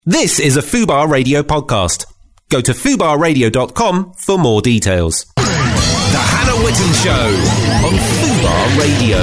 This is a Fubar Radio podcast. Go to fubarradio.com for more details. The Hannah Whitten Show on Fubar Radio.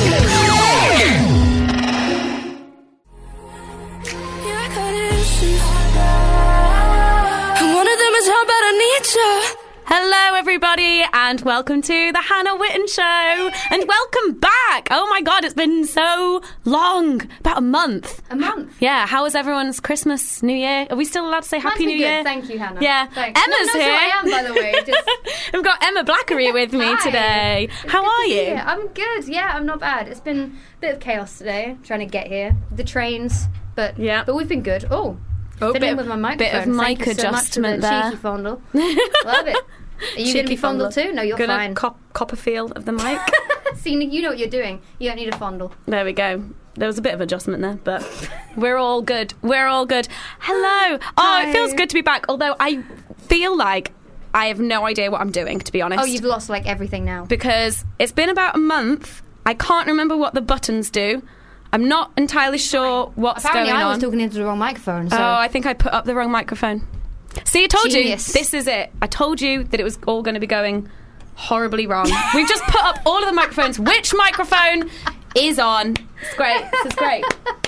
One of them is how bad I need you. Hello, everybody, and welcome to the Hannah Whitten Show. And welcome back. Oh, my God, it's been so long. About a month. A month? Yeah. How was everyone's Christmas, New Year? Are we still allowed to say Happy New Year? Thank you, Hannah. Yeah. Thanks. Emma's here. Who I am, by the way. We've got Emma Blackery with me Hi. today. How are you? I'm good. Yeah, I'm not bad. It's been a bit of chaos today, trying to get here. The trains, but we've been good. Oh, fiddling with my microphone. Bit of mic Thank you so adjustment much for the there. Cheeky fondle. Love it. Are you going to be fondled too? No, you're Gonna fine. cop a feel of the mic. See, you know what you're doing. You don't need a fondle. There we go. There was a bit of adjustment there, but we're all good. We're all good. Hello. Hi. Oh, it feels good to be back, although I feel like I have no idea what I'm doing, to be honest. Oh, you've lost like everything now. Because it's been about a month. I can't remember what the buttons do. I'm not entirely sure what's Apparently going on. I was talking into the wrong microphone. So. Oh, I think I put up the wrong microphone. See, I told Genius. you. This is it. I told you that it was all going to be going horribly wrong. We've just put up all of the microphones. Which microphone is on? It's great. This is great.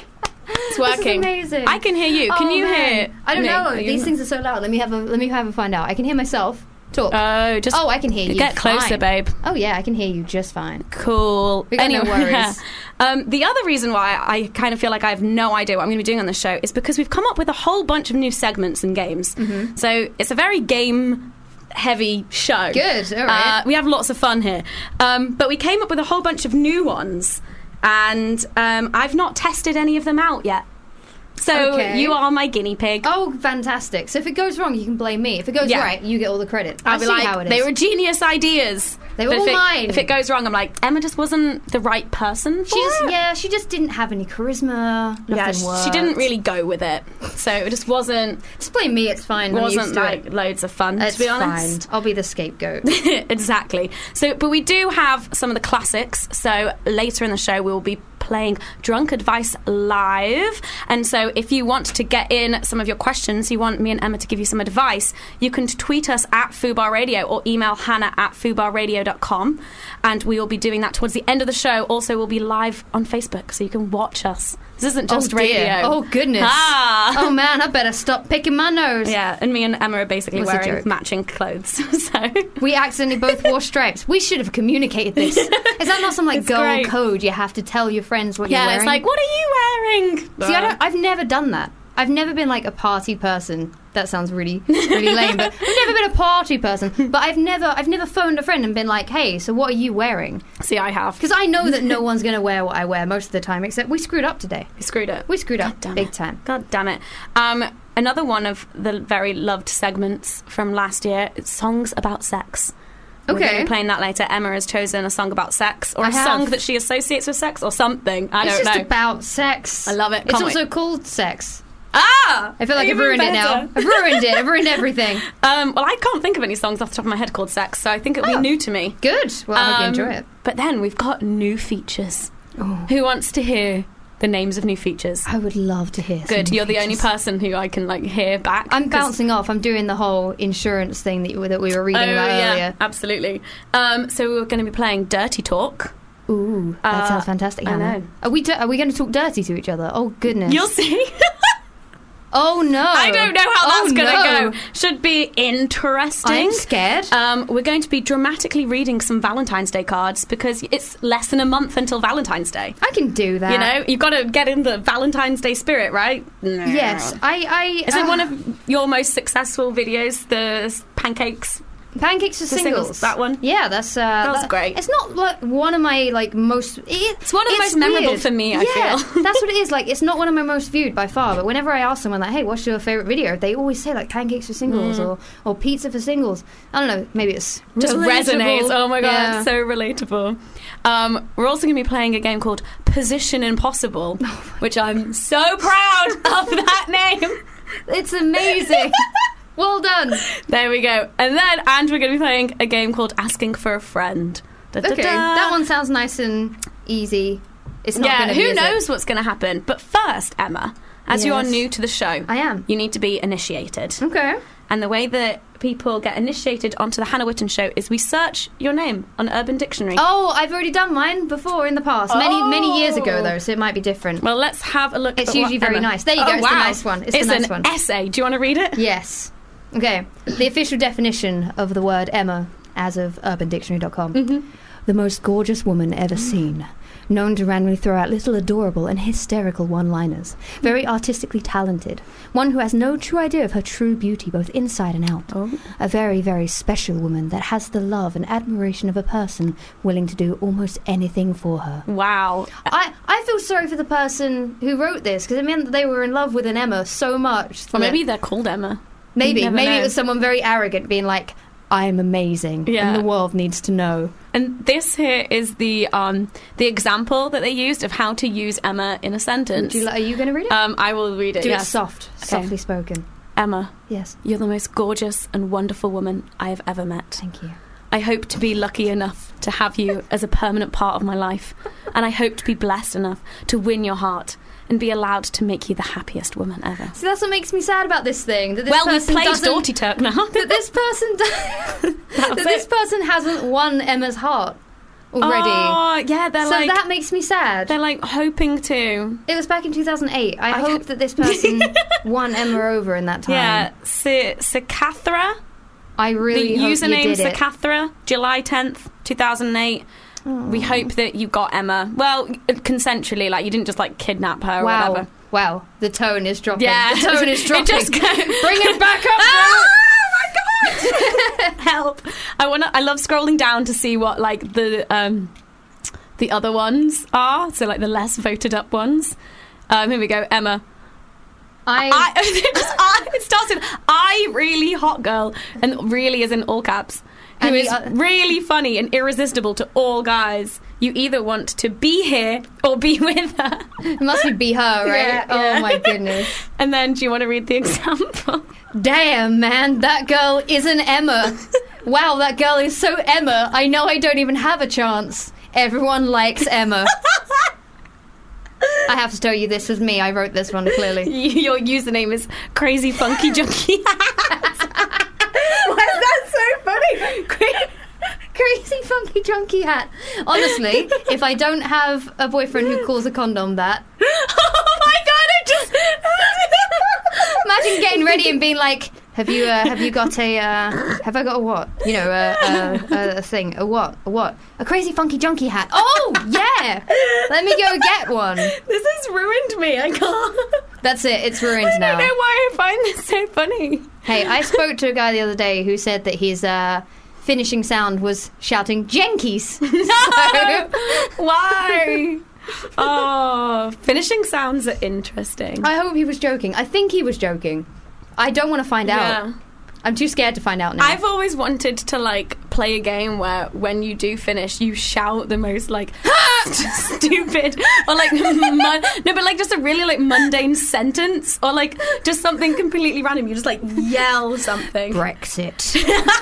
It's working. This is amazing. I can hear you. Can you hear? I don't me? know. Are you- These things are so loud. Let me have a find out. I can hear myself talk. Oh, I can hear you. Get closer, fine. babe. Oh yeah, I can hear you just fine. Cool. We got no worries. The other reason why I kind of feel like I have no idea what I'm going to be doing on the show is because we've come up with a whole bunch of new segments and games. Mm-hmm. So it's a very game-heavy show. Good, all right. We have lots of fun here. But we came up with a whole bunch of new ones, and I've not tested any of them out yet. So Okay. you are my guinea pig. Oh, fantastic! So if it goes wrong, you can blame me. If it goes Yeah. right, you get all the credit. I'll I be see like, how it is. they were genius ideas. They were But all if mine. If it goes wrong, I'm like, Emma just wasn't the right person for it. She just didn't have any charisma. Nothing worked. She didn't really go with it, so it just wasn't Just blame me. It's fine. I'm used wasn't to like it. loads of fun, It's to be honest. fine. I'll be the scapegoat. Exactly. So, but we do have some of the classics. So later in the show, we will be playing Drunk Advice Live. And so if you want to get in some of your questions, you want me and Emma to give you some advice, you can tweet us at Fubar Radio or email hannah@fubarradio.com. And we will be doing that towards the end of the show. Also, we'll be live on Facebook, so you can watch us. This isn't just Oh, dear. radio. Oh, goodness. Ah. Oh, man, I better stop picking my nose. Yeah, and me and Emma are basically It was a wearing joke. matching clothes. So We accidentally both wore stripes. We should have communicated this. Is that not some like It's girl great. code? You have to tell your friends what you're yeah, wearing. it's like, what are you wearing? See, I've never done that. I've never been like a party person. That sounds really, really lame, but I've never been a party person. But I've never phoned a friend and been like, hey, so what are you wearing? See, I have. Because I know that no one's going to wear what I wear most of the time, except we screwed up today. We screwed it. We screwed up damn big it. time. God damn it. Another one of the very loved segments from last year, it's songs about sex. We're going to Okay. be playing that later. Emma has chosen a song about sex, or I a have. song that she associates with sex, or something. I It's don't just know. about sex. I love it. It's Can't also wait. called sex. Ah! I feel like I've Even ruined it now. better. I've ruined it. I've ruined everything. Well, I can't think of any songs off the top of my head called sex, so I think it'll be Oh. new to me. Good. Well, I hope you enjoy it. But then we've got new features. Oh. Who wants to hear the names of new features? I would love to hear. Good, some you're the only features. person who I can like hear back. I'm 'cause- bouncing off. I'm doing the whole insurance thing that we were reading about earlier. absolutely. So we're going to be playing Dirty Talk. Ooh, that sounds fantastic. I Hannah. know. Are we going to talk dirty to each other? Oh goodness. You'll see. Oh no. I don't know how that's Oh, going no. to go. Should be interesting. I'm scared. We're going to be dramatically reading some Valentine's Day cards because it's less than a month until Valentine's Day. I can do that. You know, you've got to get in the Valentine's Day spirit, right? Yes. I Is it one of your most successful videos, the pancakes? Pancakes for The singles. singles, that one? Yeah, that's was great. It's not like one of my like most. It's one of the most memorable weird. for me, I yeah, feel. that's what it is. Like, it's not one of my most viewed by far. But whenever I ask someone like, "Hey, what's your favorite video?" they always say like pancakes for singles or pizza for singles. I don't know. Maybe it's Just relatable. resonates. Oh my god, Yeah. so relatable. We're also going to be playing a game called Position Impossible, which I'm so proud of that name. It's amazing. Well done. There we go. And we're going to be playing a game called Asking for a Friend. Da-da-da. Okay, that one sounds nice and easy. It's not going to be, who is it? knows what's going to happen? But first, Emma, As you are Yes. new to the show, I am. you need to be initiated. Okay. And the way that people get initiated onto the Hannah Witten Show is we search your name on Urban Dictionary. Oh, I've already done mine before in the past. Many years ago, Oh. though, so it might be different. Well, let's have a look. It's at what usually very Emma- nice. There you go, Oh, it's the wow. nice one. It's the nice an one. essay. Do you want to read it? Yes. Okay. The official definition of the word Emma, as of UrbanDictionary.com. Mm-hmm. The most gorgeous woman ever seen. Known to randomly throw out little adorable and hysterical one-liners. Very artistically talented. One who has no true idea of her true beauty, both inside and out. Oh. A very, very special woman that has the love and admiration of a person willing to do almost anything for her. Wow. I feel sorry for the person who wrote this, because it meant that they were in love with an Emma so much. Or that- maybe they're called Emma. Maybe You never it know. was someone very arrogant being like, I'm amazing, Yeah. and the world needs to know. And this here is the example that they used of how to use Emma in a sentence. Are you going to read it? I will read it. Do yes. it soft, softly spoken. Emma, Yes, you're the most gorgeous and wonderful woman I have ever met. thank you. I hope to be lucky enough to have you as a permanent part of my life, and I hope to be blessed enough to win your heart and be allowed to make you the happiest woman ever. See, that's what makes me sad about this thing. That this Well, we've person played doesn't- Naughty Turk now. That this person, that this person hasn't won Emma's heart already. Oh, yeah, they're So like that makes me sad. they're like hoping to. It was back in 2008. I I hope can't- that this person won Emma over in that time. Yeah, Sakathra. I really The hope you username did it. Sakathra, July 10th, 2008. We hope that you got Emma. Well, consensually, like you didn't just like kidnap her or Wow. whatever. Wow. The tone is dropping. Yeah, The tone is dropping. It just Bring it back up. Oh my god! Help! I love scrolling down to see what like the other ones are. So like the less voted up ones. Here we go. Emma. It starts with I really hot girl, and really is in all caps. Who And the is oth- really funny and irresistible to all guys. You either want to be here or be with her. It must be her, right? Yeah, Oh yeah. my goodness. And then, do you want to read the example? Damn, man, that girl is an Emma. Wow, that girl is so Emma. I know I don't even have a chance. Everyone likes Emma. I have to tell you, this was me. I wrote this one clearly. Your username is Crazy Funky Junkie. Why is that so funny? Crazy funky junkie hat. Honestly, if I don't have a boyfriend who calls a condom that, Oh my god! I just imagine getting ready and being like, have you got a have I got a what? You know, a thing, a what? A crazy funky junkie hat. Oh yeah, let me go get one. This has ruined me. I can't. That's it. It's ruined I now. don't know why I find this so funny. Hey, I spoke to a guy the other day who said that his finishing sound was shouting "Jenkies." No! Why? Oh, finishing sounds are interesting. I hope he was joking. I think he was joking. I don't want to find out. Yeah. I'm too scared to find out now. I've always wanted to like play a game where when you do finish, you shout the most like stupid or like no, but like just a really like mundane sentence or like just something completely random. You just like yell something. Brexit.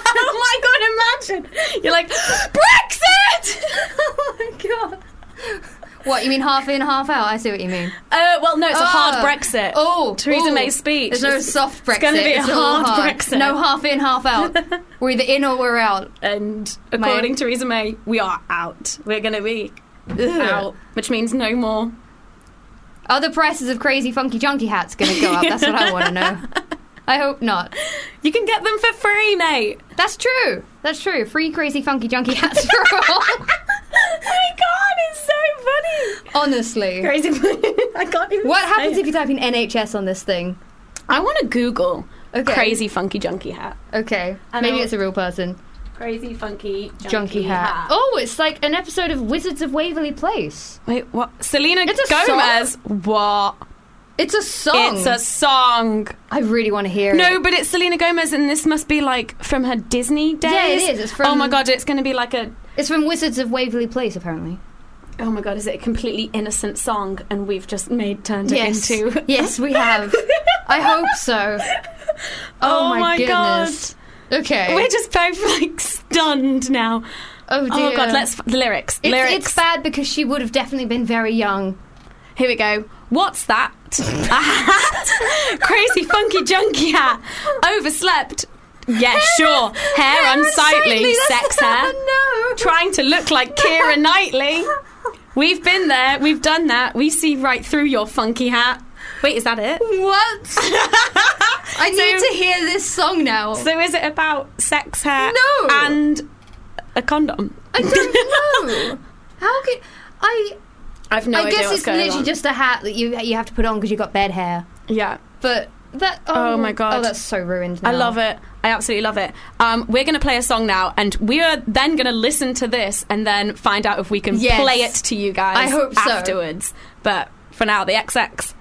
Oh my god! Imagine you're like Brexit. Oh my god. What, you mean half in, half out? I see what you mean. Well, no, it's a hard Brexit. Oh, Theresa ooh. May's speech. There's no soft Brexit. It's going to be a all hard Brexit. No half in, half out. We're either in or we're out. And according to Theresa May, we are out. We're going to be out, which means no more. Are the prices of crazy funky junkie hats going to go up? That's what I want to know. I hope not. You can get them for free, mate. That's true. That's true. Free crazy funky junkie hats for all. Oh my god, it's so funny. Honestly. Crazy. I can't even What say happens it. if you type in NHS on this thing? I want to Google Okay. crazy funky junkie hat. Okay. I Maybe know. it's a real person. Crazy funky Junkie hat. Oh, it's like an episode of Wizards of Waverly Place. Wait, what? Selena It's a Gomez. What? It's a song. It's a song. I really want to hear it. No, but it's Selena Gomez, and this must be like from her Disney days. Yeah, it is. It's from- Oh my god, it's going to be like a. It's from Wizards of Waverly Place, apparently. Oh my god, is it a completely innocent song, and we've just turned it Yes. into? Yes, we have. I hope so. Oh, my goodness. Okay. We're just both like stunned now. Oh dear. Oh god, the lyrics. It's bad because she would have definitely been very young Here we go. What's that? A hat. Crazy funky junkie hat. Overslept. Yeah, sure. Hair unsightly. Sex hair. No. Trying to look like Keira Knightley. We've been there. We've done that. We see right through your funky hat. Wait, is that it? What? I need to hear this song now. So is it about sex hair? No. And a condom? I don't know. How could I've no I idea guess what's it's going literally on. just a hat that you have to put on because you've got bad hair. Yeah. But that... Oh my God. Oh, that's so ruined now. I love it. I absolutely love it. We're going to play a song now, and we are then going to listen to this and then find out if we can Yes. play it to you guys I hope so. afterwards. But for now, the XX.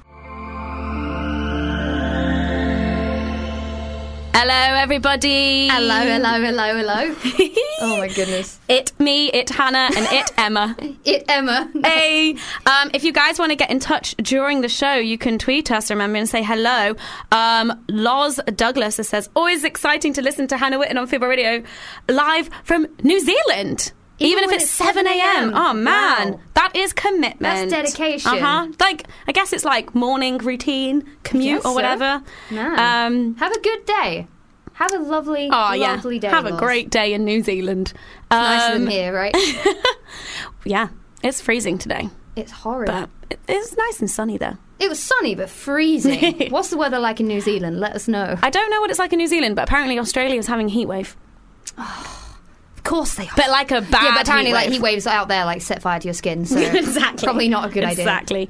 Hello, everybody. Hello. Oh my goodness. It me, it Hannah, and it Emma. It Emma. Hey, if you guys want to get in touch during the show, you can tweet us, remember, and say hello. Loz Douglas says, always exciting to listen to Hannah Witton on Fubar Radio live from New Zealand. Even if it's 7 a.m. Oh, man. Wow. That is commitment. That's dedication. Like, I guess it's like morning routine, commute guess or so. whatever. Man. Have a good day. Have a lovely, lovely day. Have a Loz. great day in New Zealand. Nicer than here, right? Yeah, it's freezing today. It's horrid. But it's nice and sunny there. It was sunny but freezing. What's the weather like in New Zealand? Let us know. I don't know what it's like in New Zealand, but apparently Australia's having a heat wave. Of course they are. But like a bad yeah, but apparently heat wave. like heat waves out there like set fire to your skin, so Exactly. probably not a good idea. Exactly.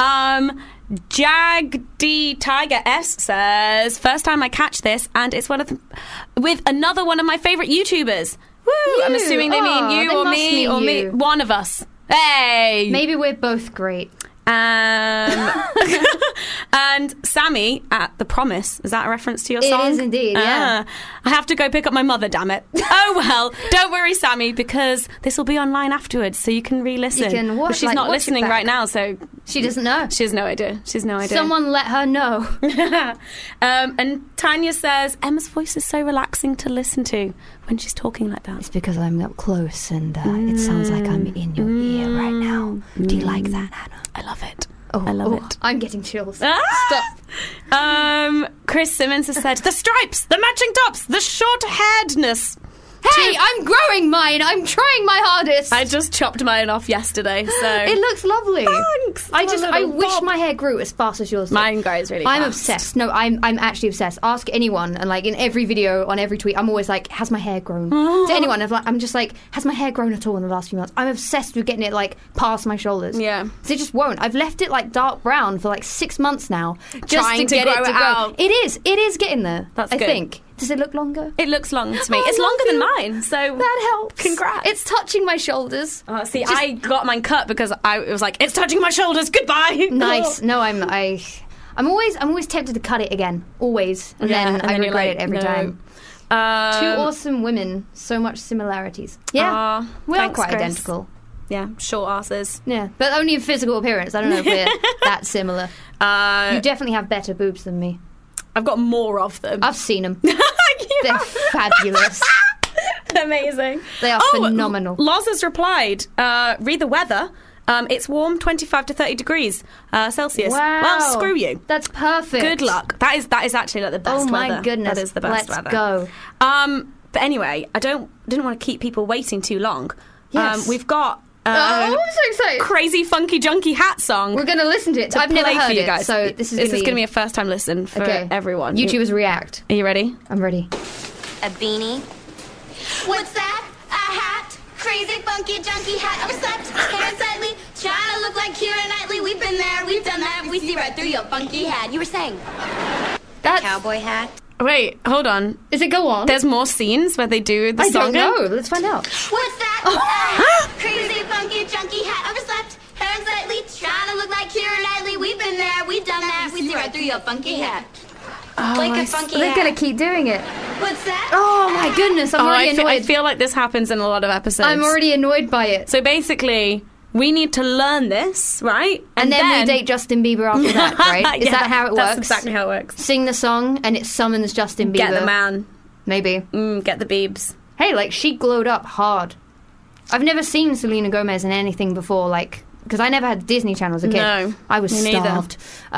Jag D Tiger S says, first time I catch this, and it's with another one of my favourite YouTubers. Woo! I'm assuming they mean you they or must me mean or me. you. One of us. Hey! Maybe we're both great. And Sammy at The Promise, is that a reference to your song? It is indeed, yeah. I have to go pick up my mother, damn it. Oh well, don't worry, Sammy, because this will be online afterwards, so you can re-listen. You can watch, but she's like, not watch it listening back. right now, so She doesn't know. she has no idea. She has no idea. Someone let her know. And Tanya says, Emma's voice is so relaxing to listen to when she's talking like that. It's because I'm up close and it sounds like I'm in your ear right now. Do you like that, Hannah? I love it. Oh, I love it. I'm getting chills. Ah! Stop. Chris Simmons has said, the stripes, the matching tops, the short-hairedness. Hey, I'm growing mine. I'm trying my hardest. I just chopped mine off yesterday, so... It looks lovely. Thanks. I wish bob. my hair grew as fast as yours did. Mine grows really I'm fast. obsessed. No, I'm actually obsessed. Ask anyone, and like in every video, on every tweet, I'm always like, has my hair grown? To anyone, I'm just like, has my hair grown at all in the last few months? I'm obsessed with getting it like past my shoulders. Yeah. So it just won't. I've left it like dark brown for like 6 months now, just Trying to get grow it to it grow. out. It is getting there. That's I good. think. Does it look longer? It looks long to me. Oh, It's I longer than love mine, so... That helps. Congrats. It's touching my shoulders. See, I got mine cut because it was like, it's touching my shoulders, goodbye! Nice. No, I'm always tempted to cut it again. Always. And then I you're regret like, it every no. time. Two awesome women, so much similarities. Yeah. Aw, we are thanks, quite Chris. identical. Yeah, short asses. Yeah. But only in physical appearance. I don't know if we're that similar. You definitely have better boobs than me. I've got more of them. I've seen them. They're fabulous. Amazing. They are phenomenal. Loz has replied, read the weather. It's warm, 25 to 30 degrees Celsius. Wow. Well, screw you. That's perfect. Good luck. That is actually like the best Oh my weather. goodness. That is the best Let's weather. go. But anyway, I didn't want to keep people waiting too long. Yes. We've got I'm so excited. crazy funky junky hat song. We're going to listen to it. to I've never play heard for you it, guys. so this is going to be a first time listen for everyone. YouTubers react. Are you ready? I'm ready. A beanie. What's that? A hat? Crazy, funky, junky hat. Overslept, hair unsightly, trying to look like Keira Knightley. We've been there, we've done that. We see right through your funky hat. You were saying That's... cowboy hat. Wait, hold on. Does it go on? There's more scenes where they do the I song. don't know. Let's find out. What's that? Oh. A hat? Crazy, funky, junky hat. Overslept, hair unsightly, trying to look like Keira Knightley. We've been there, we've done that. We see right through your funky hat. Like a funky They're hat. going to keep doing it. What's that? Oh my goodness, I'm already annoyed. I feel like this happens in a lot of episodes. I'm already annoyed by it. So basically, we need to learn this, right? And then we date Justin Bieber after that, right? Is Yeah, that how it works? That's exactly how it works. Sing the song and it summons Justin Bieber. Get the man. Maybe. Get the beebs. Hey, like, she glowed up hard. I've never seen Selena Gomez in anything before, like, because I never had the Disney Channel as a kid. No, I was me neither. starved.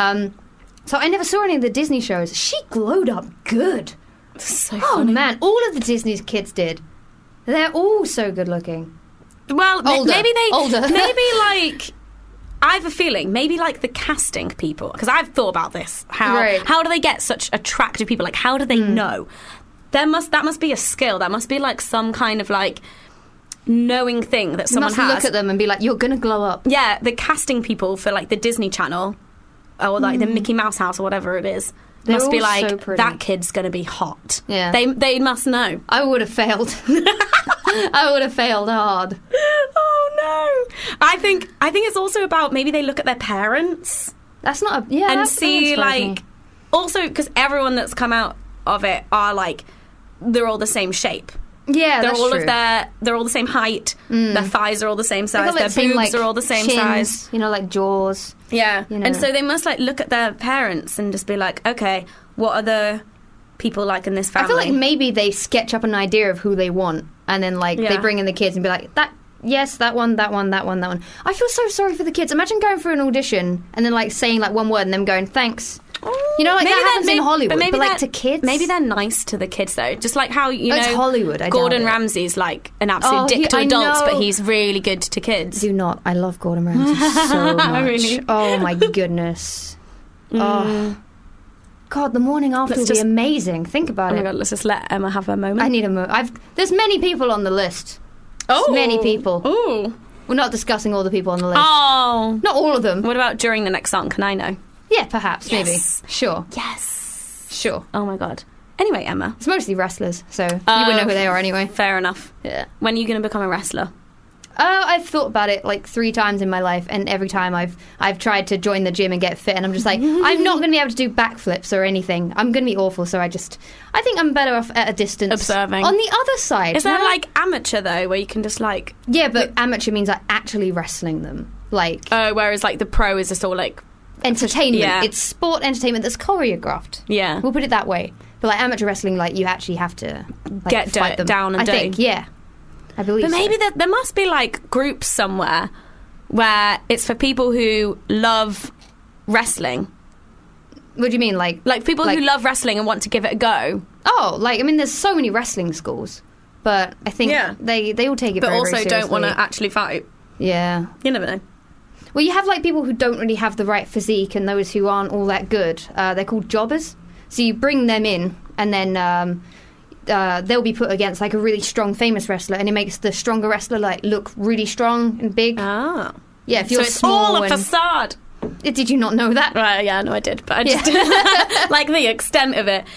So I never saw any of the Disney shows. She glowed up good. So Oh funny. man, all of the Disney's kids did. They're all so good looking. Well, Older. maybe they... Older. Maybe, like... I have a feeling, maybe, like, the casting people... Because I've thought about this. How do they get such attractive people? Like, how do they know? That must be a skill. That must be, like, some kind of, like... knowing thing that You someone must has. look at them and be like, you're gonna glow up. Yeah, the casting people for, like, the Disney Channel... or, like, the Mickey Mouse house or whatever it is... They're must be all like, so pretty. that kid's going to be hot. Yeah. They must know. I would have failed. I would have failed hard. Oh, no. I think it's also about maybe they look at their parents That's not a... Yeah, and that see, surprised like... me. Also, because everyone that's come out of it are, like... They're all the same shape. Yeah, They're that's all true. they're all the same height. Their thighs are all the same They size. got, Their like, same, boobs like, are all the same chins, size. You know, like jaws. Yeah. You know. And so they must, like, look at their parents and just be like, okay, what are the people like in this family? I feel like maybe they sketch up an idea of who they want, and then like Yeah. they bring in the kids and be like, that one, that one, that one, that one. I feel so sorry for the kids. Imagine going through an audition and then like saying like one word and them going thanks. You know, like Maybe that happens in Hollywood, but like they're- to kids, Maybe they're nice to the kids though. Just like how you Oh, know, it's Hollywood, I doubt Gordon it. Ramsay's like an absolute Oh, dick to I adults, know. but he's really good to kids. do not. I love Gordon Ramsay so much. Really? Oh my goodness. Oh. God, the morning after Let's will just- be amazing. Think about Oh my it. god, let's just let Emma have her moment. I need a there's many people on the list. oh, many people. Oh, We're not discussing all the people on the list. oh. Not all of them. What about during the next song? Can I know? Yeah, perhaps, Yes. maybe. Sure. Yes. Sure. Oh my god. Anyway, Emma. It's mostly wrestlers, so you wouldn't know who they are anyway. Fair enough. Yeah. When are you going to become a wrestler? I've thought about it like 3 times in my life, and every time I've tried to join the gym and get fit, and I'm just like, I'm not going to be able to do backflips or anything. I'm going to be awful, so I think I'm better off at a distance. Observing. On the other side. Is there no? like amateur though, where you can just like... Yeah, but amateur means like actually wrestling them. Like, whereas like the pro is just all like... entertainment. yeah. It's sport entertainment that's choreographed. Yeah. We'll put it that way. But like amateur wrestling, like you actually have to like, Get fight them. down and I think, do. yeah. I believe But maybe so. there must be like groups somewhere where it's for people who love wrestling. What do you mean, like People who love wrestling and want to give it a go. Oh, like I mean, there's so many wrestling schools, but I think Yeah. they all take it But very, also very don't want to seriously. actually fight. Yeah. You never know. Well, you have like people who don't really have the right physique and those who aren't all that good. They're called jobbers. So you bring them in, and then they'll be put against like a really strong, famous wrestler, and it makes the stronger wrestler like look really strong and big. Ah. Yeah, if So you're it's small. all a and- facade. Did you not know that? Right, yeah, no, I did, but I just like the extent of it.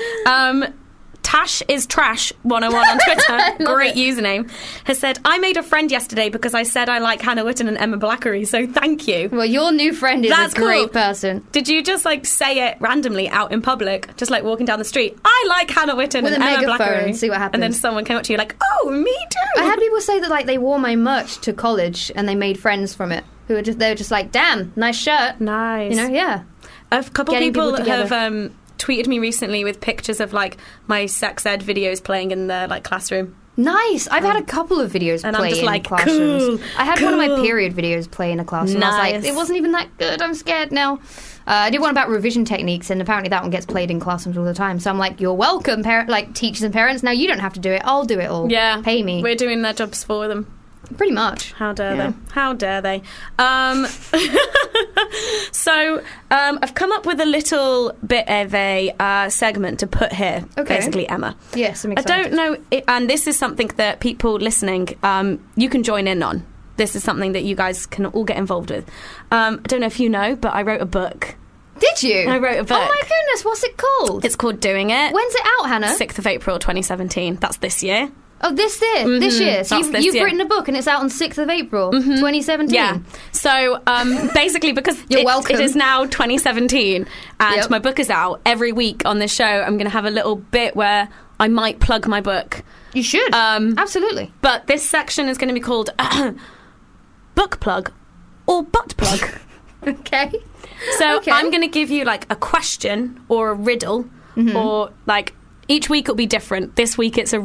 Tash is Trash 101 on Twitter, great username, has said, I made a friend yesterday because I said I like Hannah Witton and Emma Blackery, so thank you. Well, your new friend is That's a great cool. person. Did you just like say it randomly out in public, just like walking down the street? I like Hannah Witton With and a Emma megaphone Blackery. and see what And then happens. someone came up to you like, oh, me too. I had people say that like they wore my merch to college and they made friends from it. They were just like, damn, nice shirt. Nice. You know, yeah. A couple Getting people people together. have tweeted me recently with pictures of like my sex ed videos playing in their like classroom. Nice. I've had a couple of videos and I'm play just in like, classrooms. cool, I had one of my cool. period videos play in a classroom. I was Nice. like, it wasn't even that good. I'm scared now. I did one about revision techniques, and apparently that one gets played in classrooms all the time. So I'm like, you're welcome, like teachers and parents. Now you don't have to do it. I'll do it all. Yeah. Pay me. We're doing their jobs for them. Pretty much. How dare Yeah. they? How dare they? So I've come up with a little bit of a segment to put here, Okay. basically, Emma. Yes, I'm I excited. don't know, and this is something that people listening, you can join in on. This is something that you guys can all get involved with. I don't know if you know, but I wrote a book. Did you? I wrote a book. Oh my goodness, what's it called? It's called Doing It. When's it out, Hannah? 6th of April 2017. That's this year. Oh, this year. So That's this you've year. written a book and it's out on 6th of April, 2017. Yeah. So basically, because You're welcome. it is now 2017 and Yep. my book is out, every week on this show, I'm going to have a little bit where I might plug my book. You should. Absolutely. But this section is going to be called Book Plug or Butt Plug. Okay. So Okay. I'm going to give you like a question or a riddle, or like each week it'll be different. This week it's a riddle.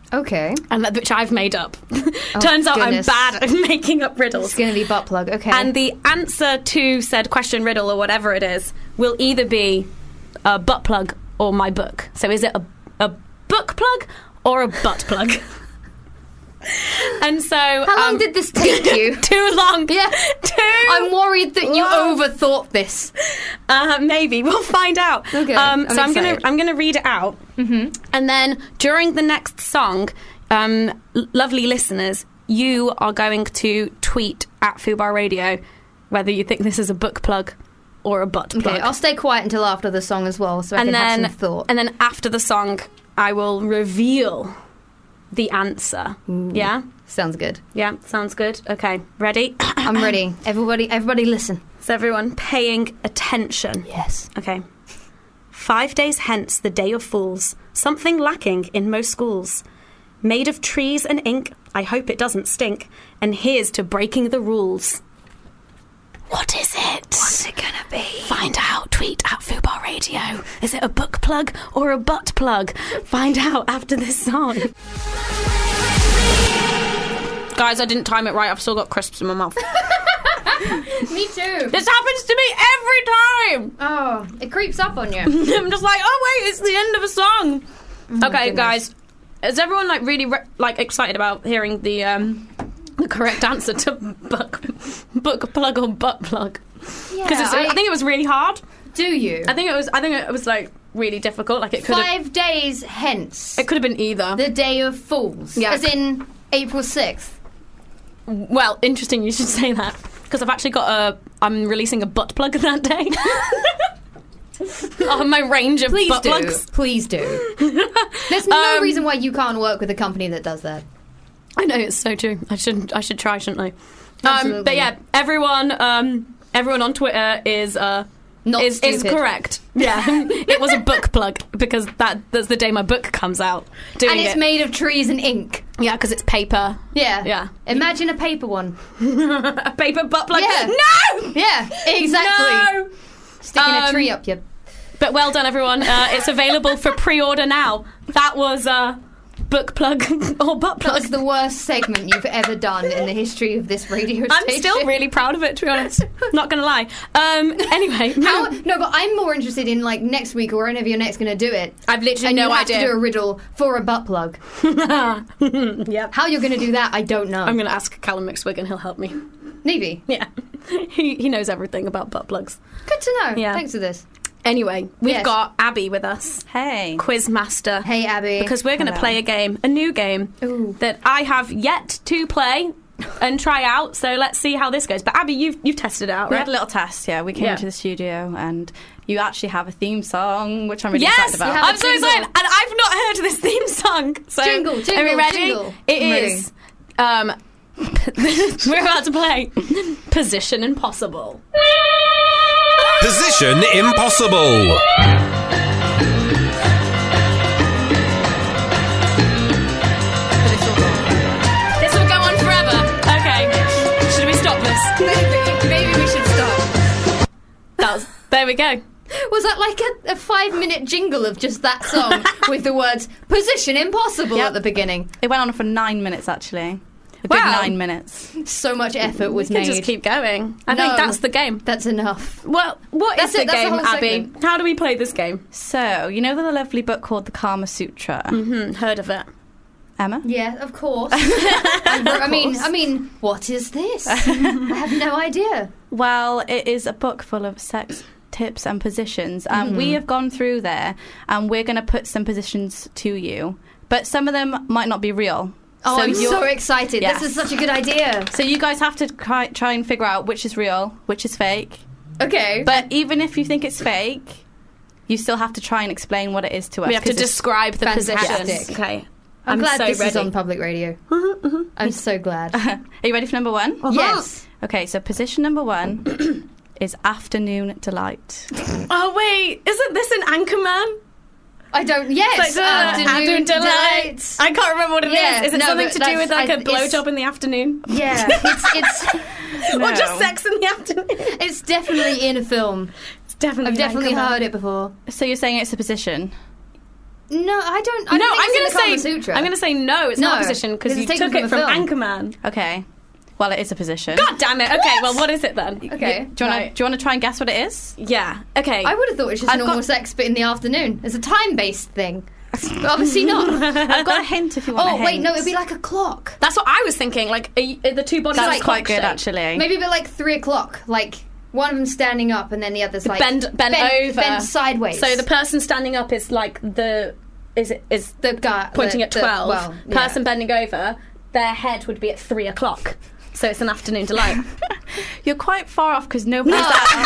Okay. and which I've made up. Turns out goodness. I'm bad at making up riddles. It's going to be butt plug. Okay. And the answer to said question, riddle, or whatever it is, will either be a butt plug or my book. So is it a book plug or a butt plug? And so... How long did this take you? Too long. Yeah. I'm worried that you overthought this. Maybe we'll find out. Okay, I'm excited. gonna read it out, and then during the next song, lovely listeners, you are going to tweet at Fubar Radio whether you think this is a book plug or a butt plug. Okay, I'll stay quiet until after the song as well, so I can have some thought. And then after the song, I will reveal the answer. Ooh. Yeah? Sounds good. Yeah, sounds good. Okay, ready? I'm ready. Everybody listen. Is everyone paying attention? Yes. Okay. 5 days hence, the day of fools, something lacking in most schools. Made of trees and ink, I hope it doesn't stink, and here's to breaking the rules. What is it? What's it gonna be? Find out. Tweet at Fubar Radio. Is it a book plug or a butt plug? Find out after this song. Guys, I didn't time it right. I've still got crisps in my mouth. Me too. This happens to me every time. Oh, it creeps up on you. I'm just like, oh wait, it's the end of a song. Okay, goodness. guys, is everyone like really excited about hearing the correct answer to book plug or butt plug? Because I think it was really hard. Do you? I think it was like really difficult. Like it could have 5 days hence. it could have been either. The Day of Fools. Yeah. As in April 6th. Well, interesting you should say that, because I've actually I'm releasing a butt plug that day. On my range of butt plugs. Please do. There's no reason why you can't work with a company that does that. I know, it's so true. I should try, shouldn't I? Absolutely. But yeah, everyone on Twitter is stupid. correct. Yeah, it was a book plug because that's the day my book comes out. And it's made of trees and ink. Yeah, because it's paper. Yeah. Yeah. Imagine a paper one. A paper butt plug. Yeah. No! Yeah, exactly. No! Sticking a tree up your... But well done, everyone. It's available for pre-order now. That was book plug or butt plug. That's the worst segment you've ever done in the history of this radio station. I'm still really proud of it, to be honest. Not going to lie. Anyway. No, but I'm more interested in, like, next week or whenever you're next going to do it. I've literally and no you have idea. to do a riddle for a butt plug. Yep. How you're going to do that, I don't know. I'm going to ask Callum McSwig and he'll help me. Maybe. Yeah. He knows everything about butt plugs. Good to know. Yeah. Thanks for this. Anyway, we've Yes. got Abby with us. Hey. Quizmaster. Hey, Abby. Because we're going to Hello. play a new game Ooh. that I have yet to play and try out. So let's see how this goes. But Abby, you've tested it out, We right? had a little test, yeah. We came Yeah. into the studio and you actually have a theme song, which I'm really Yes, excited about. you have I'm a so jingle. excited, and I've not heard this theme song. So Jingle, are we jingle, ready? jingle. It I'm is. We're about to play Position Impossible. Position Impossible. This will go on forever. Okay, should we stop this? Maybe we should stop. There we go. Was that like a 5-minute jingle of just that song with the words "Position Impossible" Yep. at the beginning? It went on for 9 minutes, actually. A good Wow. 9 minutes. So much effort was We can made. just keep going. I No. think that's the game. That's enough. Well, what is That's the it, that's the game, whole Abby? segment. How do we play this game? So, you know the lovely book called The Kama Sutra? Heard of it? Emma? Yeah, of course. I mean, what is this? I have no idea. Well, it is a book full of sex tips and positions. And we have gone through there and we're going to put some positions to you. But some of them might not be real. Oh, I'm you're- so excited. Yes. This is such a good idea. So you guys have to try and figure out which is real, which is fake. Okay. But even if you think it's fake, you still have to try and explain what it is to us. We have to 'cause it's- describe the fantastic. position. Okay. I'm glad so this ready. is on public radio. I'm so glad. Are you ready for number one? Yes. Okay, so position number one is afternoon delight. Oh wait, isn't this an Anchorman? I don't. Yes. Like the Afternoon delight. delights. I can't remember what it is. Yeah, Is it no, something but to do with like a it's- blowjob in the afternoon? Yeah. It's Or just No. sex in the afternoon? it's definitely in a film. It's definitely I've definitely Anchorman. heard it before. So you're saying it's a position? No, I don't. No, I'm going to say I'm going to say no. It's not a No, position because 'cause you it's taken took it from from a film. Anchorman. Okay. Well, it is a position. God damn it. Okay, well, what is it then? Okay. Do you want to try and guess what it is? Yeah. Okay. I would have thought it was just I've normal got- sex, but in the afternoon. It's a time-based thing. But obviously not. I've got a hint if you want a Oh, hint. wait, no, it'd be like a clock. That's what I was thinking. Like, are the two bodies That's like quite good, clock-shaped? actually. Maybe a bit like 3 o'clock. Like, one of them standing up and then the other's like... Bend over. Bend sideways. So the person standing up is like is the guy... pointing at 12. well, yeah. Person bending over, their head would be at 3 o'clock. So it's an afternoon delight. You're quite far off because nobody's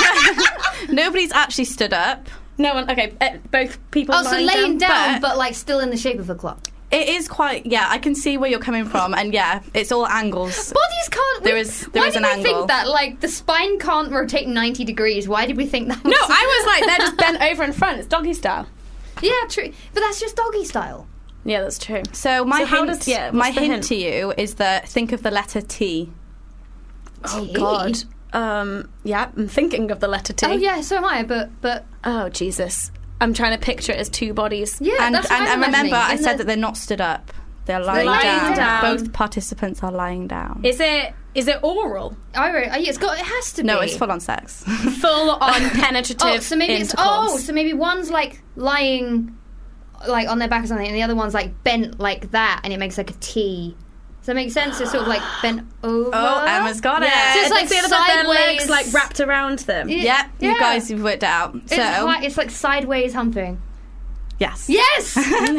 actually stood up. No one. Okay, both people. Oh, so laying down, but- but like still in the shape of a clock. It is quite. Yeah, I can see where you're coming from, and yeah, it's all angles. Bodies can't... There is why an did we angle. think that? Like, the spine can't rotate 90 degrees. Why did we think that was... No, I was like, they're just bent over in front. It's doggy style. Yeah, true. But that's just doggy style. Yeah, that's true. So my So how hint, does- yeah, what's my the hint hint? to you is that think of the letter T. Oh T? God. Yeah, I'm thinking of the letter T. Oh, yeah, so am I, but... Oh Jesus. I'm trying to picture it as two bodies. Yeah, and that's what I'm remember, imagining. I In said the- that they're not stood up. They're lying, lying down. Both participants are lying down. Is it oral? yeah, it has to be. No, it's full on sex. Full on penetrative Oh, so maybe it's... intercourse. Oh, so maybe one's like lying like on their back or something, and the other one's like bent like that, and it makes like a T. Does that make sense? It's sort of like bent over. Oh, Emma's got it. Yeah, So it's like the other bit, their legs sideways. like wrapped around them. Yeah. Yeah, you guys have worked it out. So It's like sideways humping. yes. Yes!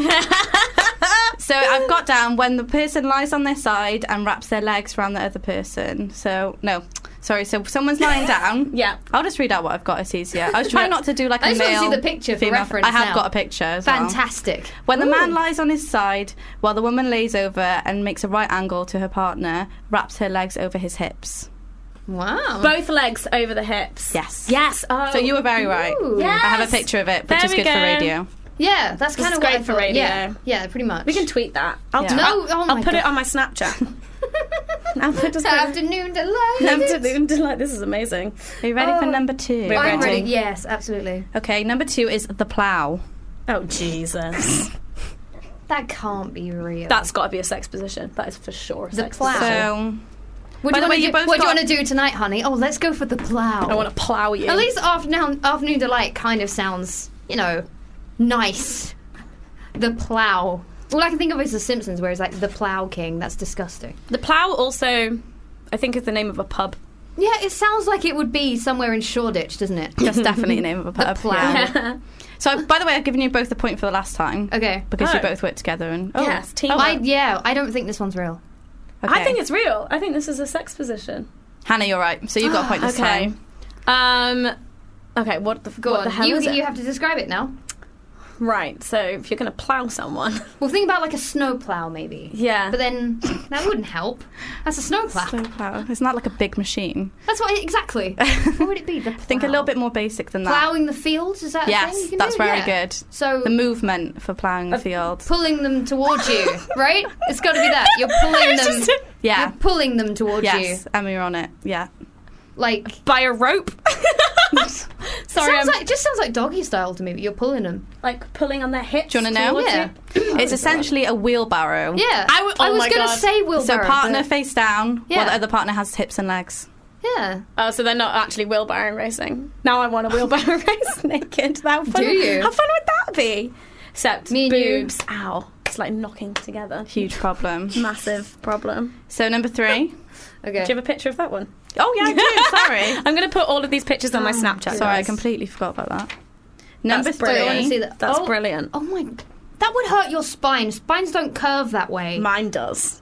So I've got down when the person lies on their side and wraps their legs around the other person. So so someone's lying down. Yeah. I'll just read out what I've got. It's easier. I was trying not to do like I a just want to male. see the picture for female. reference I have now. got a picture as well. Fantastic. When the man Ooh. lies on his side while the woman lays over and makes a right angle to her partner, wraps her legs over his hips. Wow. Both legs over the hips. Yes. Yes. Oh. So you were very right. Ooh. Yes. I have a picture of it, which There is we good for go. radio. Yeah, that's This kind is of what great I for thought. radio. Yeah, pretty much. We can tweet that. Yeah. I'll put God. it on my Snapchat. I'll put it Afternoon delight. Afternoon delight. This is amazing. Are you ready for Oh. number 2? We're I'm ready. ready. Yes, absolutely. Okay, number 2 is the plough. Oh Jesus. That can't be real. That's got to be a sex position. That is for sure. A The sex plough. position. So What By do the way, you you both what do you got- want to do tonight, honey? Oh, let's go for the plough. I want to plough you. At least afternoon delight kind of sounds, nice. The plough. All I can think of is The Simpsons, where it's like the Plough King. That's disgusting. The plough also, I think, is the name of a pub. Yeah, it sounds like it would be somewhere in Shoreditch, doesn't it? that's definitely the name of a pub. Plough. Yeah. So, by the way, I've given you both the point for the last time. Okay. Because you Oh. both worked together and Yes, teamwork. I don't think this one's real. okay. I think it's real. I think this is a sex position. Hannah, you're right. So you got a point this Okay. time. Okay. What the Go what on. the hell You is it? have to describe it now. Right. So if you're going to plough someone, Well, think about like a snow plough, maybe. yeah. But then that wouldn't help. That's a snow plough. Slow plough. Isn't that like a big machine? That's what exactly. What would it be? The plough. Think a little bit more basic than that. Ploughing the fields, is that a thing Yes, you can that's do? very Yeah. good. So The movement for ploughing the field. pulling them towards you, right? It's got to be that. You're pulling them. Yeah. You're pulling them towards Yes, you. Emma, you're on it. Yeah. Like By a rope. Sorry, I'm it just sounds like doggy style to me. But you're pulling them. like pulling on their hips. Do you want to know? towards Yeah. you. It's essentially a wheelbarrow. Yeah. I I was was going to God. say wheelbarrow. So partner but- face down, while Yeah. the other partner has hips and legs. Yeah. Oh, so they're not actually wheelbarrow racing. Now I want a wheelbarrow race naked. How fun, Do you? How fun would that be? Except Me and you. boobs. Ow. It's like knocking together. Huge problem. Massive problem. So number 3. Okay. Do you have a picture of that one? Oh yeah, I do. Sorry. I'm going to put all of these pictures on my Snapchat. Sorry, I guys. completely forgot about that. Number That's I want to brilliant. see that. That's Oh. brilliant. Oh my. That would hurt your spine. Spines don't curve that way. Mine does.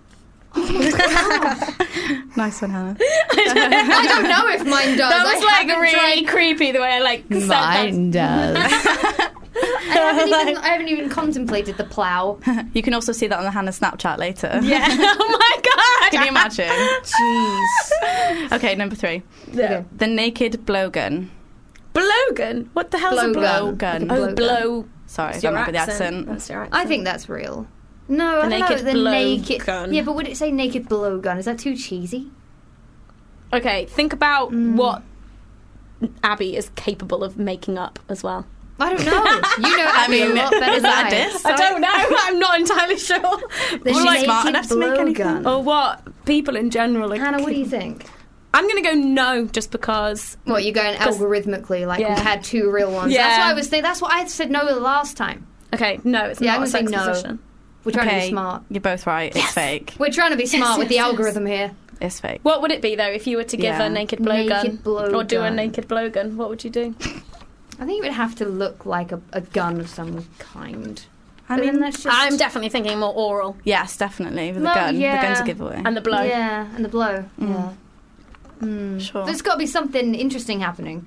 Nice one, Hannah. I don't know if mine does. That was I like haven't really tried- creepy the way I like said that. does. I haven't even contemplated the plough. You can also see that on the Hannah Snapchat later. Yeah. Oh my god. Can you imagine? Jeez. Okay, number 3. Yeah. The naked blowgun. Blowgun? What the hell's a blow? Blowgun. Oh, blow. Sorry, I That's don't your remember the accent. accent. That's your accent. I think that's real. No, I don't know. naked The blow naked. gun. Yeah, but would it say naked blowgun? Is that too cheesy? Okay, think about what Abby is capable of making up as well. I don't know. You know Abby a lot better than I. I don't know. I'm not entirely sure. The like smart naked enough to make blow anything. gun. Or what? People in general. Hannah, what do you think? I'm going to go no, just because. What, you're going algorithmically, like Yeah. we've had 2 real ones. Yeah. That's what I was thinking. That's what I said no the last time. Okay, no, it's Yeah, not I'm a gonna sex say no. position. We're trying to Okay, be smart. you're both right. It's fake. We're trying to be smart with the algorithm here. It's fake. What would it be, though, if you were to give Yeah. a naked blowgun? Naked blow Or do a gun. naked blowgun? What would you do? I think it would have to look like a gun of some kind. I But then mean, that's just... I'm definitely thinking more oral. yes, definitely. With Well, the gun. yeah. The gun's a giveaway. And the blow. Yeah, and the blow. Yeah. Sure. There's got to be something interesting happening.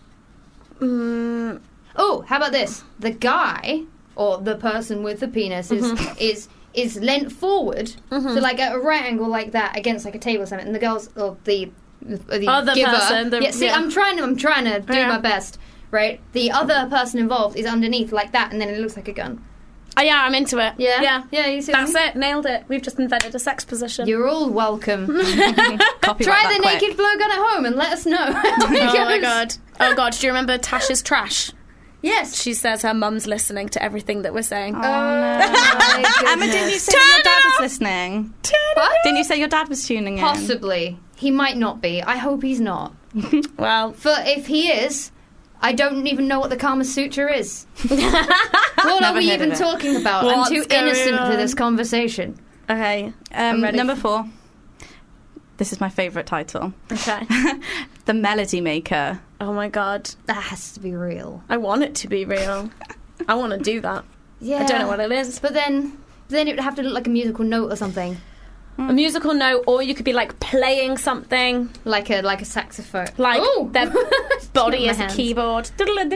Mm, Oh, how about this? The guy, or the person with the penis, is leant forward, so like at a right angle like that against like a table or something, and the girl's or the Other giver. person, the- yeah, see, yeah. I'm trying to do Yeah. my best. Right, the other person involved is underneath like that, and then it looks like a gun. oh, yeah, I'm into it. Yeah, Yeah. yeah. You see, what I That's mean? it. Nailed it. We've just invented a sex position. You're all welcome. Copyright Try that the quick. naked blow gun at home and let us know. how it Oh, my goes. God. Oh, God. Do you remember Tasha's Trash? Yes. She says her mum's listening to everything that we're saying. Oh, my Emma, didn't you say Turn that your it dad off! was listening? What? Didn't you say your dad was tuning in? Possibly. He might not be. I hope he's not. Well, For if he is, I don't even know what the Kama Sutra is. What are Never we heard even of it. talking about? What's I'm too going innocent for on? this conversation. okay. I'm ready. Number 4. This is my favourite title. Okay. The Melody Maker. Oh, my God. That has to be real. I want it to be real. I want to do that. Yeah. I don't know what it is. But then it would have to look like a musical note or something. A musical note, or you could be like playing something, Like a saxophone. like Ooh. their body My is a hands. keyboard.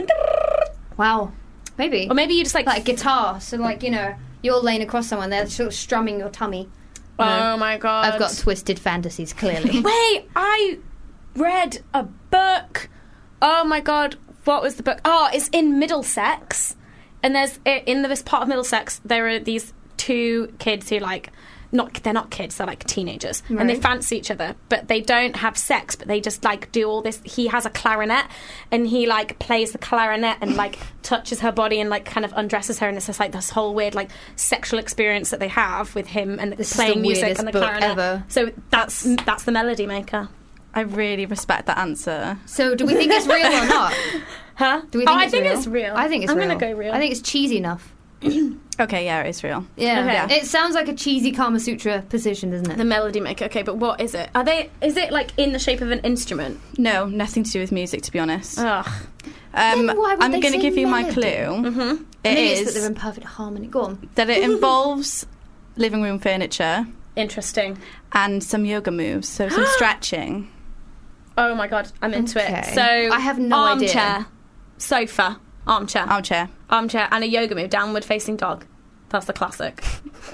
Wow. Maybe. Or maybe you just like, Like a guitar. So like, you're laying across someone, they're sort of strumming your tummy. oh my God. I've got twisted fantasies, clearly. Wait, I read a book. Oh my God, what was the book? Oh, it's in Middlesex. And there's, in this part of Middlesex, there are these 2 kids who they're not kids, they're like teenagers. And they Right. fancy each other, but they don't have sex, but they just like do all this. He has a clarinet and he like plays the clarinet and like touches her body and like kind of undresses her, and it's just like this whole weird like sexual experience that they have with him and This is playing the music weirdest and the book clarinet. ever. So that's the Melody Maker. I really respect that answer. So do we think it's real or not? Huh? Do we think I it's think real? it's real. I think it's I'm real. gonna go real. I think it's cheesy enough. Okay, yeah, it is real. Yeah. Okay. It sounds like a cheesy Kama Sutra position, doesn't it? The Melody Maker. Okay, but what is it? Is it like in the shape of an instrument? No, nothing to do with music, to be honest. Ugh. Then why would I'm they going to say give you my melody? clue. Mm-hmm. It Maybe it's that is they're in perfect harmony. Go on. that it involves living room furniture Interesting. and some yoga moves, so some stretching. Oh my God, I'm into Okay. it. So I have no idea. armchair, sofa, armchair, Armchair. and a yoga move, downward facing dog. That's the classic.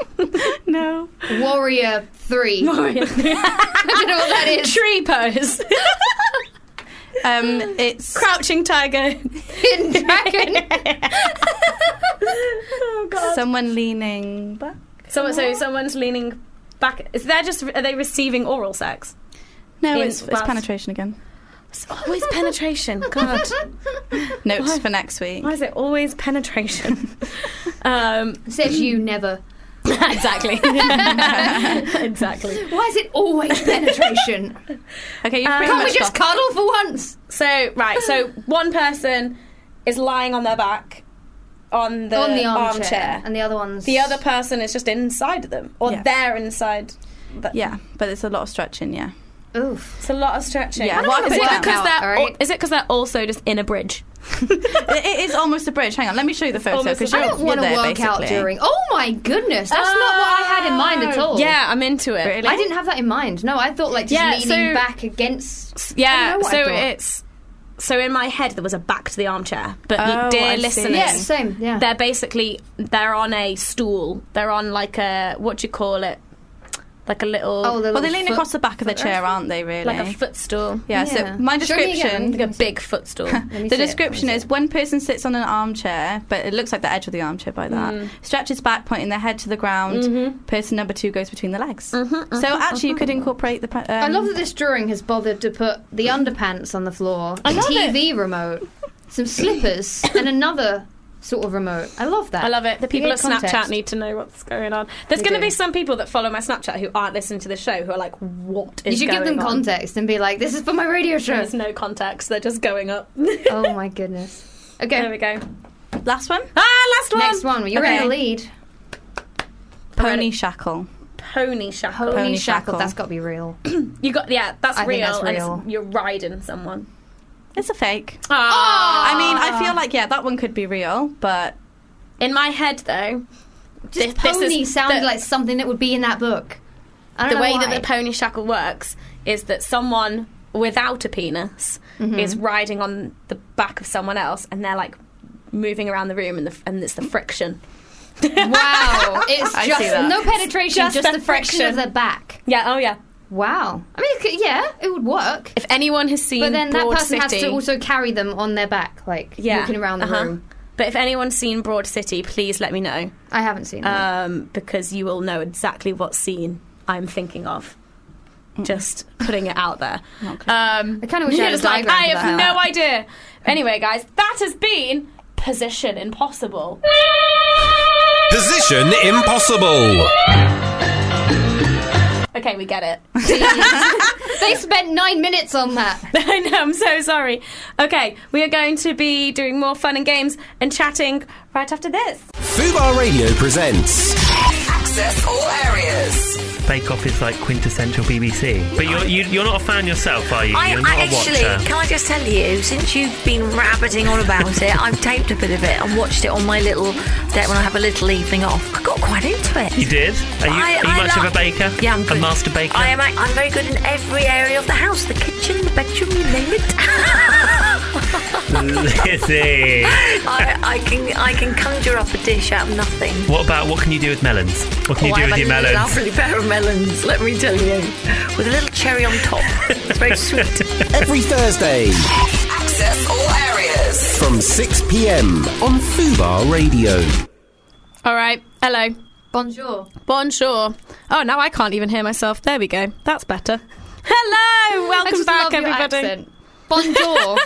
No. Warrior 3. I don't know what that is. Tree pose. It's Crouching tiger. Hidden dragon. Oh God. someone leaning back. So someone's leaning back. Are they receiving oral sex? No, In- it's whilst- penetration again. It's always penetration. God. Notes Why? for next week. Why is it always penetration? Says you never. Exactly. Exactly. Why is it always penetration? Okay, you've pretty Can't we much just got cuddle for once? So one person is lying on their back on the armchair. And the other one's... The other person is just inside them, or Yeah. they're inside. Yeah, but it's a lot of stretching, yeah. Oof. It's a lot of stretching. Yeah, I what don't I know put what down. out, alright? Is it because they're also just in a bridge? It is almost a bridge. Hang on, let me show you the photo. almost a Because I you're, don't you're want to there, work out basically. during... Oh my goodness, that's not what I had in mind at all. Yeah, I'm into it. Really? I didn't have that in mind. No, I thought like just Yeah, leaning so- back against... I Yeah, don't know what so I thought. it's... So in my head there was a back to the armchair, but Oh, dear I see. listeners, Yeah, same, yeah. they're on a stool. They're on like a, what do you call it? Like a little... Oh, the Well, they little lean foot- across the back of the chair, aren't they, really? like a footstool. Yeah, Yeah. so my Show me again. description... Like a big footstool. Let me The see it. description is one person sits on an armchair, but it looks like the edge of the armchair by that. Stretches back, pointing their head to the ground. Person number 2 goes between the legs. So actually, you could incorporate the. I love that this drawing has bothered to put the underpants on the floor, the love TV remote, some slippers, and another sort of remote. I love that. I love it. The people You at get Snapchat context. need to know what's going on. There's They going to do. be some people that follow my Snapchat who aren't listening to the show who are like, what You is should going give them on? context and be like, "This is for my radio show." There's no context. They're just going up. Oh my goodness. Okay. There we go. Last one? Last one. Next one. You're in Okay. the lead. Pony shackle. Pony shackle. Pony shackle. shackle. That's got to be real. You got that's I think real. that's and real. you're riding someone. It's a fake. Ah. I mean, I feel like, that one could be real, but In my head, though, Just pony sounded like something that would be in that book. I don't the know way why. that the pony shackle works is that someone without a penis Mm-hmm. is riding on the back of someone else, and they're like moving around the room, and it's the friction. Wow. It's I just see that. no penetration, just the the friction of friction. their back. Yeah. Oh yeah. Wow. I mean, it would work. If anyone has seen But then that Broad person City, has to also carry them on their back, like walking around the room. But if anyone's seen Broad City, please let me know, I haven't seen it. because you will know exactly what scene I'm thinking of. Just putting it out there. I kind of wish I had a It's like, diagram I for have that. no idea. Anyway, guys, that has been Position Impossible. Position Impossible. Okay, we get it. They spent 9 minutes on that. I know, I'm so sorry. Okay, we are going to be doing more fun and games and chatting right after this. Fubar Radio presents Access all areas. Bake Off is like quintessential BBC. But you're not a fan yourself, are you? You're not I a actually, watcher. can I just tell you, since you've been rabbiting on about it, I've taped a bit of it and watched it on my little deck when I have a little evening off. I got quite into it. You did? Are you much of a baker? Yeah, I'm good. A master baker? I'm very good in every area of the house. The kitchen, the bedroom, you name it. Lizzie. I can conjure up a dish out of nothing. What can you do with melons? What can you do I with have your a melons? lovely pair of melons, let me tell you. With a little cherry on top. It's very sweet. every Thursday Access all areas. from 6 p.m. on Fubar Radio. All right, hello. Bonjour. Bonjour. Oh, now I can't even hear myself. There we go. That's better. Hello, I welcome just back, love your everybody. accent. Bonjour.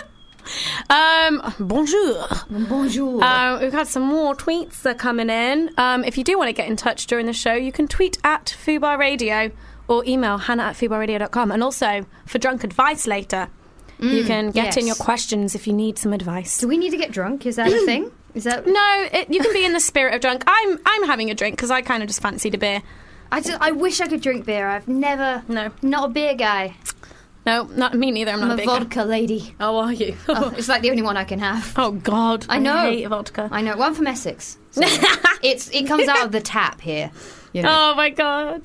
Bonjour. Bonjour. We've had some more tweets that are coming in. If you do want to get in touch during the show, you can tweet at Fubar Radio or email hannah@fubarradio.com. And also, for drunk advice later, you can get in yes. your questions if you need some advice. Do we need to get drunk? Is that a thing? Is that? No, you can be in the spirit of drunk. I'm having a drink because I kind of just fancied a beer. I wish I could drink beer. I've never. No. Not a beer guy. No, not me neither. I'm I'm not a a big vodka lady. Oh, are you? Oh, it's like the only one I can have. Oh God, I know. I hate vodka. I know. Well, I'm from Essex. So it comes out of the tap here. You know. Oh my God.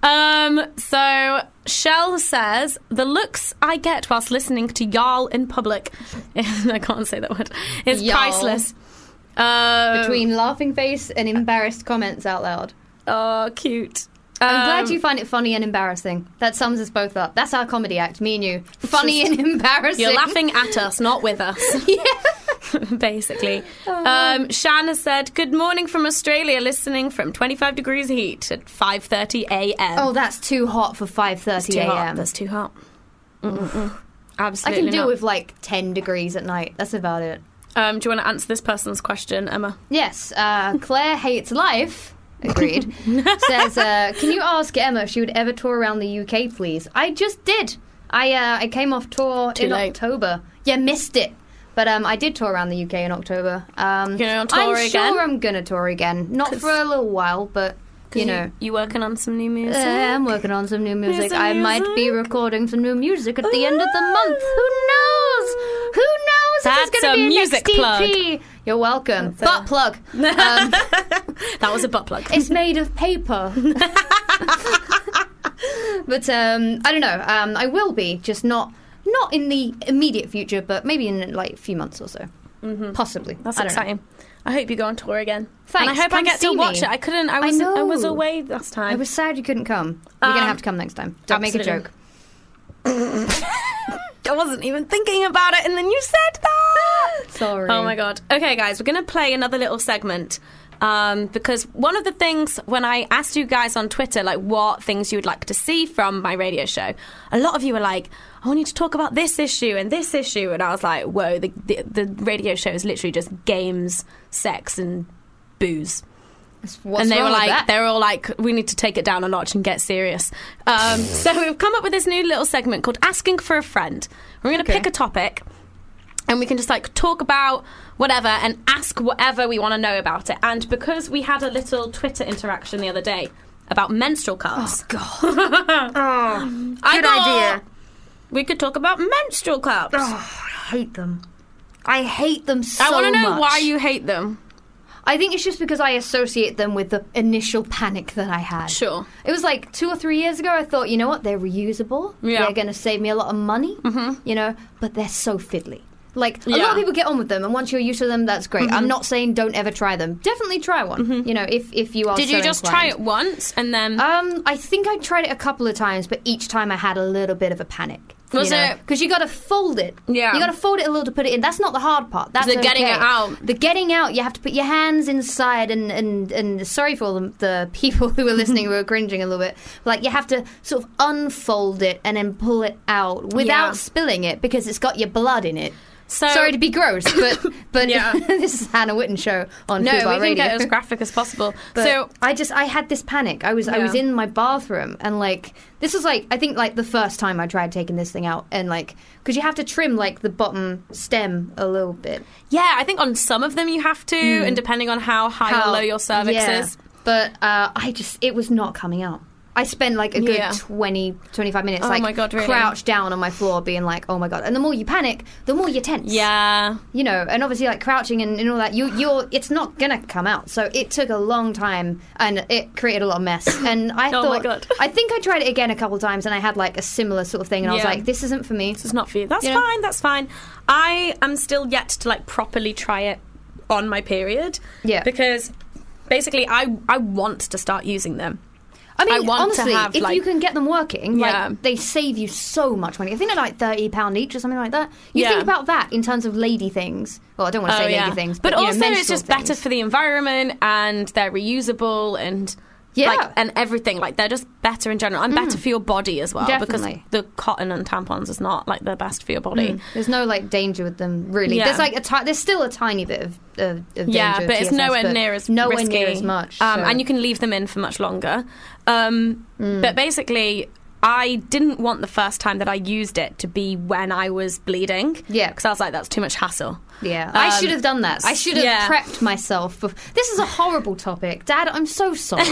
So Shell says the looks I get whilst listening to y'all in public, I can't say that word, is Y'all. priceless. Between laughing face and embarrassed comments out loud. Oh, cute. I'm glad you find it funny and embarrassing. That sums us both up. That's our comedy act, me and you. Funny and embarrassing. You're laughing at us, not with us. Basically. Shan has said, good morning from Australia, listening from 25 degrees heat at 5:30 a.m. Oh, that's too hot for 5:30 too hot. a.m. That's too hot. I Absolutely can do not. with like 10 degrees at night. That's about it. Do you want to answer this person's question, Emma? Yes, Claire Hates Life, agreed, says, can you ask Emma if she would ever tour around the UK, please? I just did. I came off tour Too in late. October. Yeah, missed it. But I did tour around the UK in October. You're going on tour I'm again? sure I'm going to tour again. Not for a little while, but, you know. You working on some new music? I'm working on some new music. some I might be music? recording some new music at the end of the month. Who knows? Who knows? That's if there's going a to be a music next plug. EP. You're welcome. That's Butt plug. That was a butt plug. It's made of paper. But I don't know. I will be, just not in the immediate future, but maybe in like a few months or so. Mm-hmm. Possibly. That's I don't know. exciting. I hope you go on tour again. Thanks. And I hope I Come get to see watch me. it. I couldn't. I know. was away last time. I was sad you couldn't come. You're going to have to come next time. Don't make a Absolutely. joke. I wasn't even thinking about it, and then you said that. Sorry. Oh my God. Okay, guys, we're going to play another little segment Because one of the things, when I asked you guys on Twitter, like, what things you would like to see from my radio show, a lot of you were like, I want you to talk about this issue and this issue. And I was like, whoa, the radio show is literally just games, sex, and booze. What's and they wrong were with like, that? they were all like, we need to take it down a notch and get serious. So we've come up with this new little segment called Asking for a Friend. We're going to pick a topic, and we can just like talk about whatever and ask whatever we want to know about it. And because we had a little Twitter interaction the other day about menstrual cups, Good idea. we could talk about menstrual cups. Oh, I hate them. I hate them so I want to know much. why you hate them. I think it's just because I associate them with the initial panic that I had. Sure. It was like 2 or 3 years ago. I thought, you know what? They're reusable. Yeah. They're going to save me a lot of money. Mm-hmm. You know, but they're so fiddly. Like, a lot Yeah. of people get on with them, and once you're used to them, that's great. Mm-hmm. I'm not saying don't ever try them. Definitely try one. You know, if you are. Did so you just try inclined. it once and then? I think I tried it a couple of times, but each time I had a little bit of a panic. Was it- Because you got to fold it. Yeah. You got to fold it a little to put it in. That's not the hard part. That's The getting okay. it out. The getting out. You have to put your hands inside, and sorry for all the people who are listening who are cringing a little bit. Like, you have to sort of unfold it and then pull it out without Yeah. spilling it because it's got your blood in it. So- sorry to be gross, but Yeah. this is Hannah Witten show on No, we Fubar can Radio. get as graphic as possible. But So I had this panic. I was in my bathroom, and like this was like I think like the first time I tried taking this thing out, and like because you have to trim like the bottom stem a little bit. yeah, I think on some of them you have to, and depending on how high or low your cervix is. But it was not coming out. I spent like a good Yeah. 20, 25 minutes Oh like my God, really? crouched down on my floor being like, oh my God. And the more you panic, the more you tense. Yeah. You know, and obviously like crouching and all that, it's not going to come out. So it took a long time and it created a lot of mess. And I Oh thought, my God. I think I tried it again a couple of times and I had like a similar sort of thing. And I was Yeah. like, this isn't for me. This is not for you. That's You know? fine. That's fine. I am still yet to like properly try it on my period. Yeah. Because basically I want to start using them. I mean, I want to honestly, have, if like- you can get them working, Yeah. like they save you so much money. I think they're like £30 each or something like that. You Yeah. think about that in terms of lady things. Well, I don't want to say lady things, but, you know, also it's menstrual just better things. for the environment, and they're reusable, and Yeah. like, and everything. Like, they're just better in general, and better for your body as well. Definitely. Because the cotton and tampons is not like the best for your body. There's no like danger with them, really. Yeah. There's like there's still a tiny bit of danger. Yeah, but it's TSS, nowhere but near as nowhere risky. near as much. so- And you can leave them in for much longer. But basically, I didn't want the first time that I used it to be when I was bleeding. Yeah. Because I was like, that's too much hassle. yeah, I should have done that. I should have yeah. prepped myself. This is a horrible topic, Dad. I'm so sorry.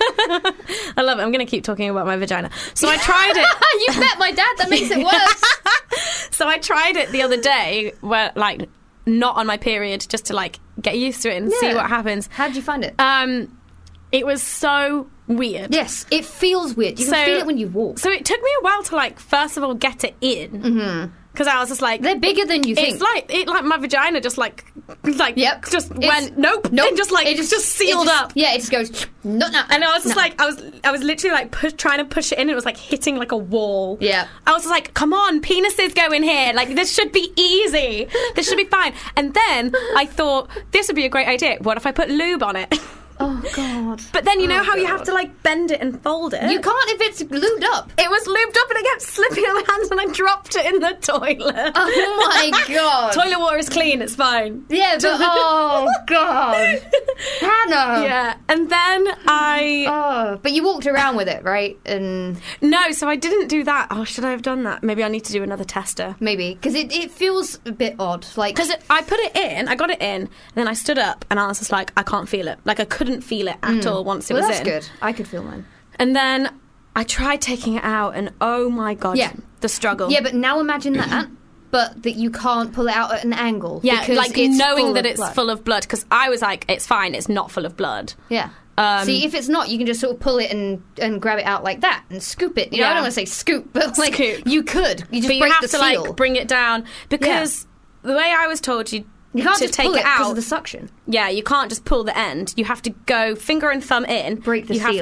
I love it. I'm going to keep talking about my vagina. So I tried it. You've met my dad. That makes it worse. So I tried it the other day, where like not on my period, just to like get used to it and see Yeah. what happens. How'd you find it? It was so weird. Yes, it feels weird. You So- can feel it when you walk. So it took me a while to like first of all get it in, because I was just like, They're bigger than you think. it's like my vagina just like Yep. just It's- went nope, and just like It just sealed up. Yeah, it just goes. No. And I was just like, I was literally like trying to push it in. It was like hitting like a wall. Yeah. I was just like, come on, penises go in here. Like, this should be easy. This should be fine. And then I thought, this would be a great idea. What if I put lube on it? Oh God. But then you know how you have to like bend it and fold it? You can't if it's lubed up. It was lubed up and it kept slipping on my hands and I dropped it in the toilet. Oh my God. Toilet water is clean, it's fine. Yeah, but oh God, Hannah. Yeah. And then Oh, but you walked around with it, right? And No, so I didn't do that. Oh, should I have done that? Maybe I need to do another tester. maybe because it feels a bit odd. Like Because I put it in, I got it in, and then I stood up and I was just like, I can't feel it. Like, I couldn't feel it at all once it well, was that's in. good. I could feel mine. And then I tried taking it out, and oh my God, Yeah. the struggle. Yeah, but now imagine that, but that you can't pull it out at an angle. Yeah, because like it's knowing full that of it's blood. full of blood, because I was like, it's fine, it's not full of blood. Yeah. See, if it's not, you can just sort of pull it and grab it out like that and scoop it. You know, I Yeah. don't want to say scoop, but like Scoop. you could. You just But you break have the to seal. like bring it down, because the way I was told you can't to just take pull it because out, of the suction. yeah, you can't just pull the end. You have to go finger and thumb in. Break the you seal. have to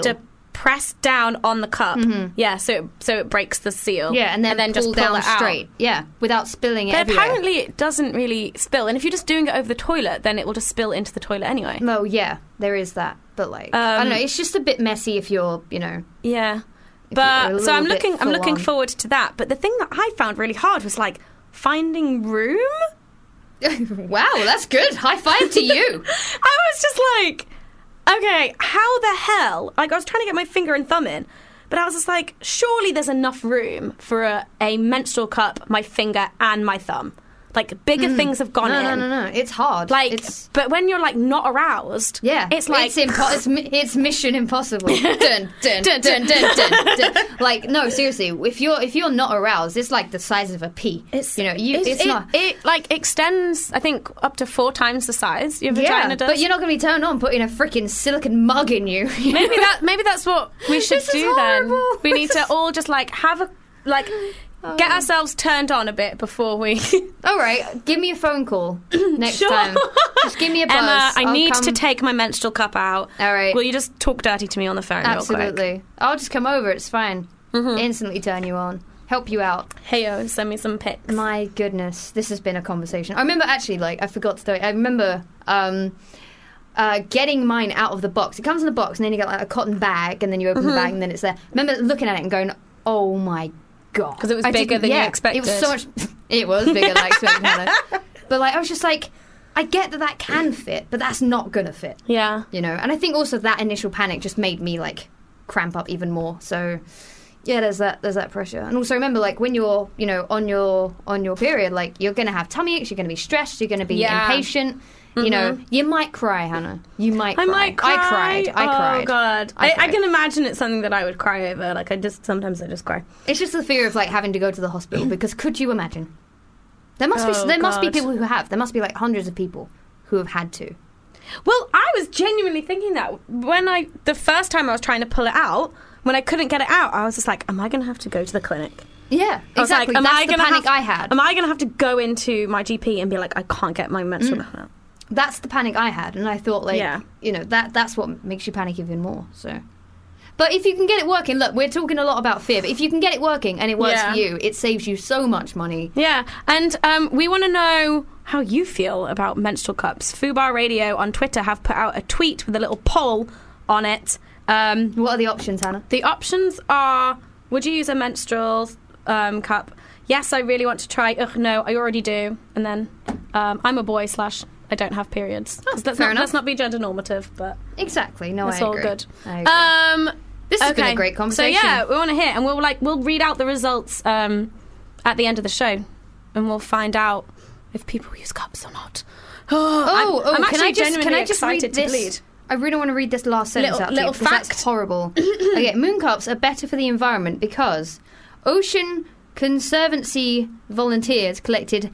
press down on the cup. Yeah, so it breaks the seal. Yeah, and then just pull pull down it out. straight. Yeah, without spilling it But everywhere. apparently it doesn't really spill. And if you're just doing it over the toilet, then it will just spill into the toilet anyway. No, yeah, there is that. But like, I don't know, it's just a bit messy if you're, Yeah. you're a But so I'm little bit looking full on. forward to that. But the thing that I found really hard was like finding room. Wow, that's good. High five to you. I was just like, okay, how the hell? Like, I was trying to get my finger and thumb in, but I was just like, surely there's enough room for a menstrual cup, my finger, and my thumb. Like, bigger things have gone in. No. It's hard. Like, but when you're like not aroused, it's like it's Mission Impossible. dun, dun, dun, dun, dun, dun. Like, no, seriously, if you're not aroused, it's like the size of a pea. It's not. It like extends, I think, up to 4 times the size your vagina does. But you're not going to be turned on putting a freaking silicon mug in you. Maybe that's what we should This is do then. horrible. We need to all just like have a get ourselves turned on a bit before we. All right, give me a phone call next time. Just give me a buzz. Emma, I I'll need come. to take my menstrual cup out. All right. Will you just talk dirty to me on the phone real quick? Absolutely. I'll just come over. It's fine. Instantly turn you on. Help you out. Heyo, send me some pics. My goodness, this has been a conversation. I remember actually, like, I forgot to tell you. I remember getting mine out of the box. It comes in the box, and then you get like a cotton bag, and then you open the bag, and then it's there. I remember looking at it and going, "Oh my god!" Because it was bigger than you expected. It was so much. It was bigger than I expected. Hannah. But like, I was just like, I get that can fit, but that's not gonna fit. Yeah. You know, and I think also that initial panic just made me like cramp up even more. So yeah, there's that pressure. And also remember, like, when you're, you know, on your period, like, you're gonna have tummy aches, you're gonna be stressed, you're gonna be impatient. You know, you might cry, Hannah. You might cry. I might cry. I cried. Oh god. I can imagine it's something that I would cry over. Like, sometimes I just cry. It's just the fear of like having to go to the hospital, because could you imagine? There must be people who have. There must be like hundreds of people who have had to. Well, I was genuinely thinking that when the first time I was trying to pull it out, when I couldn't get it out, I was just like, am I going to have to go to the clinic? Yeah, I was exactly. like, That's the panic I had. Am I going to have to go into my GP and be like, I can't get my menstrual out? That's the panic I had, and I thought, like, you know, that's what makes you panic even more. So, but if you can get it working, look, we're talking a lot about fear, but if you can get it working and it works for you, it saves you so much money. Yeah, and we want to know how you feel about menstrual cups. Fubar Radio on Twitter have put out a tweet with a little poll on it. What are the options, Hannah? The options are: would you use a menstrual cup? Yes, I really want to try. Ugh, no, I already do. And then I'm a boy / I don't have periods. Let's not be gender normative, but exactly. No, it's I all agree. good. I agree. This has been a great conversation. So yeah, we want to hear, and we'll read out the results at the end of the show, and we'll find out if people use cups or not. I'm actually genuinely excited to bleed. I really want to read this last sentence out to you, because that's horrible. Okay, moon cups are better for the environment because Ocean Conservancy volunteers collected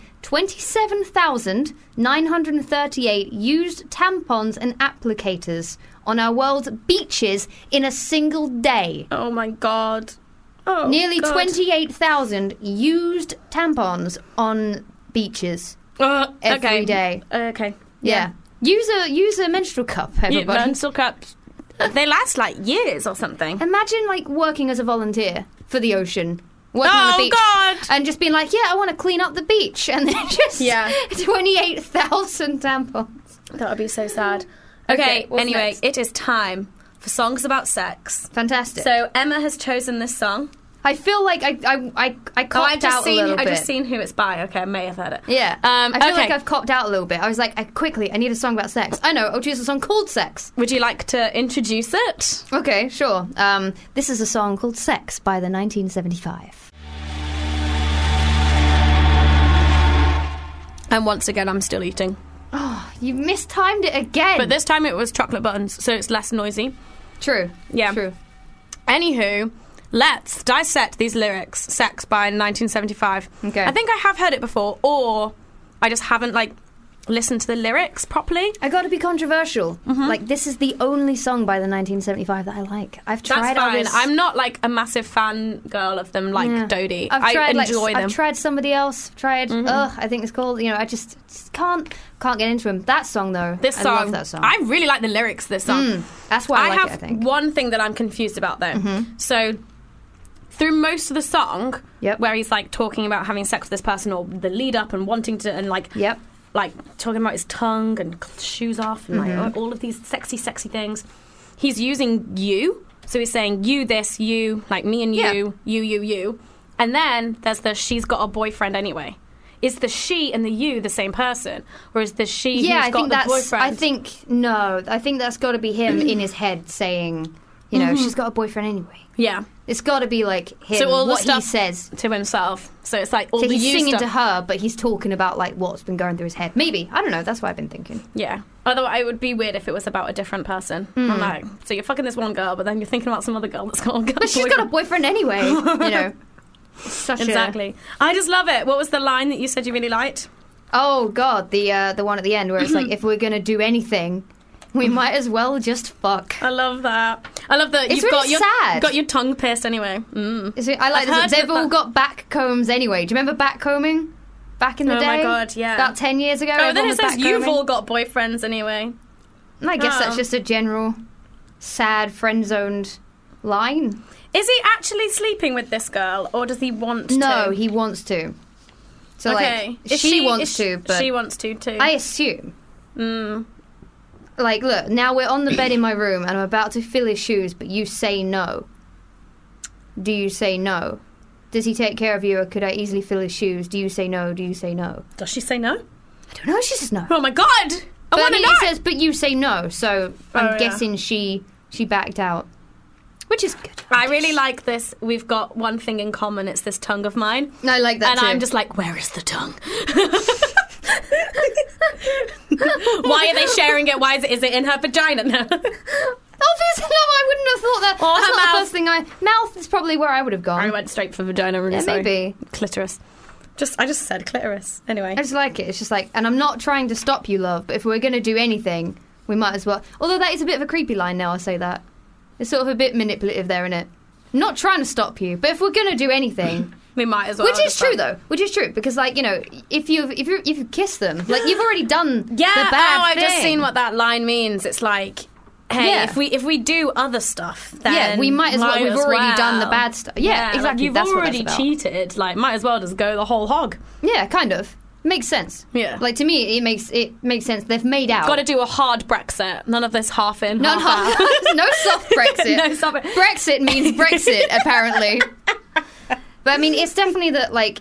27,938 used tampons and applicators on our world's beaches in a single day. Oh my god. Oh, Nearly god. 28,000 used tampons on beaches every day. Okay. Yeah. Use a menstrual cup, everybody. Menstrual cups. They last like years or something. Imagine like working as a volunteer for the ocean. Working on the beach. God. And just being like, yeah, I want to clean up the beach. And then just 28,000 tampons. That would be so sad. Okay, what's anyway, next? it is time for songs about sex. Fantastic. So Emma has chosen this song. I feel like I copped out a little bit. I've just seen who it's by. Okay, I may have heard it. Yeah. I feel like I've copped out a little bit. I was like, I need a song about sex. I know, I'll choose a song called Sex. Would you like to introduce it? Okay, sure. This is a song called Sex by the 1975. And once again, I'm still eating. Oh, you mistimed it again. But this time it was chocolate buttons, so it's less noisy. True. Yeah. True. Anywho, let's dissect these lyrics. Sex by 1975. Okay. I think I have heard it before, or I just haven't, like, listen to the lyrics properly. I got to be controversial. Like, this is the only song by the 1975 that I like. I've tried That's fine. others. I'm not like a massive fan girl of them, like Dodie. I've tried, I enjoy them. I've tried somebody else. Tried. I think it's called. You know, I just can't get into him. That song though. This song, I love that song. I really like the lyrics of this song. That's why I like have it. I think. one thing that I'm confused about though. So through most of the song, where he's like talking about having sex with this person, or the lead up and wanting to, and like like talking about his tongue and shoes off and like all of these sexy things, he's using you. So he's saying you this, you, like me and you, you. And then there's the she's got a boyfriend anyway. Is the she and the you the same person? Or is the she who's got the boyfriend? I think that's got to be him in his head saying, you know, she's got a boyfriend anyway. Yeah. It's got to be like him, So all the what stuff he says. to himself. So it's like all So the he's you singing stuff. to her, but he's talking about like what's been going through his head. Maybe. I don't know. That's what I've been thinking. Yeah. Although it would be weird if it was about a different person. I'm like, so you're fucking this one girl, but then you're thinking about some other girl that's got a girl. But she's got a boyfriend anyway, you know. Exactly. I just love it. What was the line that you said you really liked? Oh God, the one at the end where it's like, if we're gonna do anything, we might as well just fuck. I love that. I love that It's you've really sad. got your tongue pierced anyway. I like I've heard this. They've all that- got back combs anyway. Do you remember back combing? Back in the day? Oh my God, yeah. About 10 years ago. Oh, then everyone it was says back you've combing. all got boyfriends anyway. I guess that's Oh. just a general sad friend-zoned line. Is he actually sleeping with this girl, or does he want to? No, he wants to. So Okay. like, she wants to, but she wants to too. I assume. Like, look, now we're on the bed in my room and I'm about to fill his shoes, but you say no. Do you say no? Does he take care of you, or could I easily fill his shoes? Do you say no? Do you say no? Does she say no? I don't know. She says no. Oh my God! I But want to know. it says, but you say no, so I'm yeah. guessing she backed out. Which is good. I really like this. We've got one thing in common. It's this tongue of mine. I like that And too. I'm just like, where is the tongue? Why are they sharing it? Why is it in her vagina now? Obviously, no, I wouldn't have thought that. Or That's her not mouth. the first thing Mouth is probably where I would have gone. I went straight for vagina. Really Yeah, sorry. maybe. Clitoris. I just said clitoris. Anyway. I just like it. It's just like, and I'm not trying to stop you, love, but if we're going to do anything, we might as well. Although that is a bit of a creepy line now, I say that. It's sort of a bit manipulative there, innit? Not trying to stop you, but if we're going to do anything... We might as well. Which is true, though. Which is true, because, like, you know, if you kiss them, like, you've already done the bad I've just thing. seen what that line means. It's like, hey, Yeah. if we do other stuff, then Yeah, we might as well. We've already done the bad stuff. Yeah, like, exactly. you've That's what already that's about. cheated. Like, might as well just go the whole hog. Yeah, kind of. Makes sense. Yeah. Like, to me, it makes sense. They've made out. Got to do a hard Brexit. None of this half in, None half out. no soft Brexit. No soft- Brexit means Brexit, apparently. But I mean, it's definitely that, like,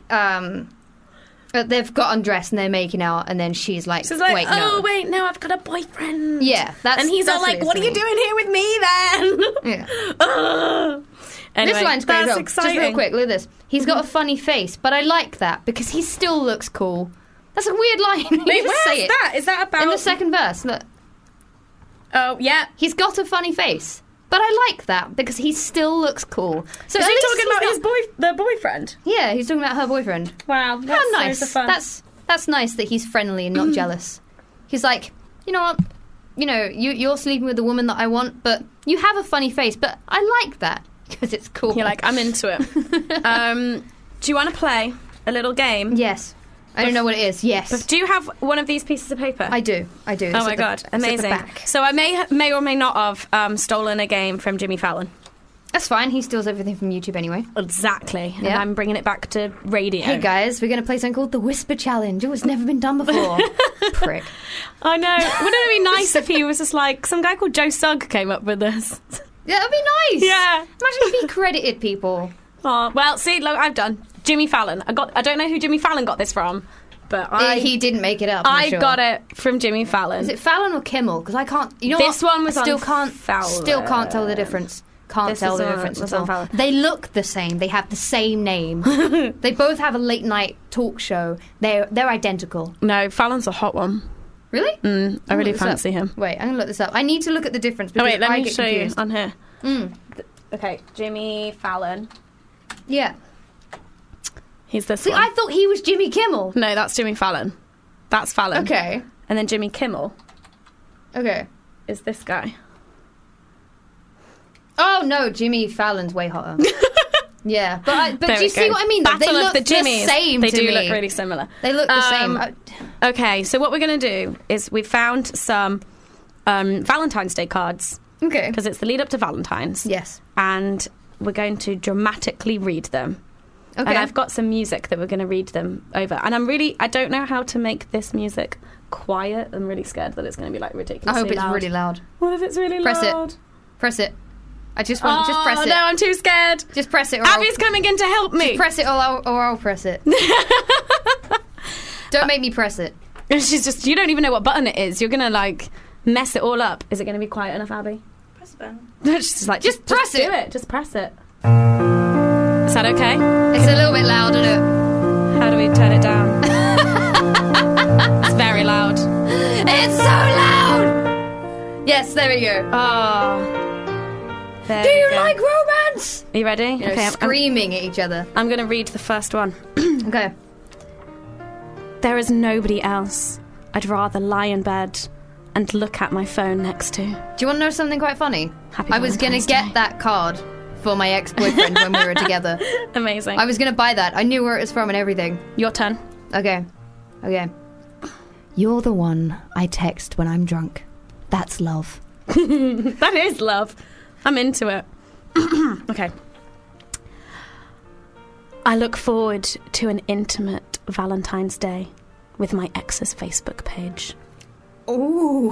they've got undressed and they're making out, and then she's like, She's like, wait, no. oh, wait, no, I've got a boyfriend. Yeah, that's... And he's all that's like, what are you to me. doing here with me then? Yeah. Ugh. Anyway, This line's great as that's well. exciting. Just real quick, look at this. He's got a funny face, but I like that because he still looks cool. That's a weird line. You Wait, just where's say it. that? Is that about... In the second verse, look. Oh, yeah. He's got a funny face. But I like that because he still looks cool. So Is at he least talking he's about not- their boyfriend? Yeah, he's talking about her boyfriend. Wow, that's How nice. so fun. That's nice that he's friendly and not jealous. He's like, you know what? You know, you're sleeping with the woman that I want, but you have a funny face. But I like that because it's cool. You're like, I'm into it. Do you want to play a little game? Yes. I don't know what it is. Yes. Do you have one of these pieces of paper? I do. It's Oh my at God, it's at the amazing. back. So I may or may not have stolen a game from Jimmy Fallon. That's fine. He steals everything from YouTube anyway. Exactly. And Yeah. I'm bringing it back to radio. Hey guys, we're going to play something called the Whisper Challenge. Oh, it's never been done before. Prick. I know. Wouldn't it be nice if he was just like, some guy called Joe Sugg came up with this? Yeah, that'd be nice. Yeah. Imagine if he credited people. Oh, well, see, look, I've done. Jimmy Fallon. I don't know who Jimmy Fallon got this from, but He didn't make it up. I'm I sure. got it from Jimmy Fallon. Is it Fallon or Kimmel? Because I can't. You know This what? one was I still on can't. Fallon. Still can't tell the difference. Can't This tell was the on- difference was at on all. Fallon. They look the same. They have the same name. They both have a late night talk show. They're identical. No, Fallon's a hot one. Really? I really I'm gonna look this fancy up. him. Wait, I'm gonna look this up. I need to look at the difference. Oh Because wait, let I me get show confused. you on here. Okay, Jimmy Fallon. Yeah. He's this See, one. I thought he was Jimmy Kimmel. No, that's Jimmy Fallon. That's Fallon. Okay. And then Jimmy Kimmel Okay. is this guy. Oh no, Jimmy Fallon's way hotter. Yeah, but There do you we see go. what I mean? Battle They of look the Jimmys. the same They to do me. look really similar. They look the same. Okay, so what we're going to do is we found some Valentine's Day cards Okay. because it's the lead up to Valentine's. Yes. And we're going to dramatically read them. Okay. And I've got some music that we're going to read them over. And I don't know how to make this music quiet. I'm really scared that it's going to be like ridiculously I hope it's loud. really loud. What if it's really Press loud? it. Press it. I just want just press it. No, I'm too scared. Just press it. Or Abby's coming in to help me. press it, or I'll press it. Don't make me press it. She's just, you don't even know what button it is. You're going to like mess it all up. Is it going to be quiet enough, Abby? Press the button. Just like, Just press do it. it. Just press it. Is that okay? It's a little bit loud, isn't it? How do we turn it down? It's very loud. It's so loud. Yes, there we go. Oh. There Do we you go. like romance? Are you ready? You know, Okay, screaming at each other. I'm going to read the first one. Okay. There is nobody else I'd rather lie in bed and look at my phone next to. Do you want to know something quite funny? Happy I was going to Valentine's get Day. that card for my ex-boyfriend when we were together. Amazing. I was going to buy that. I knew where it was from and everything. Your turn. Okay. You're the one I text when I'm drunk. That's love. That is love. I'm into it. Okay. I look forward to an intimate Valentine's Day with my ex's Facebook page. Ooh.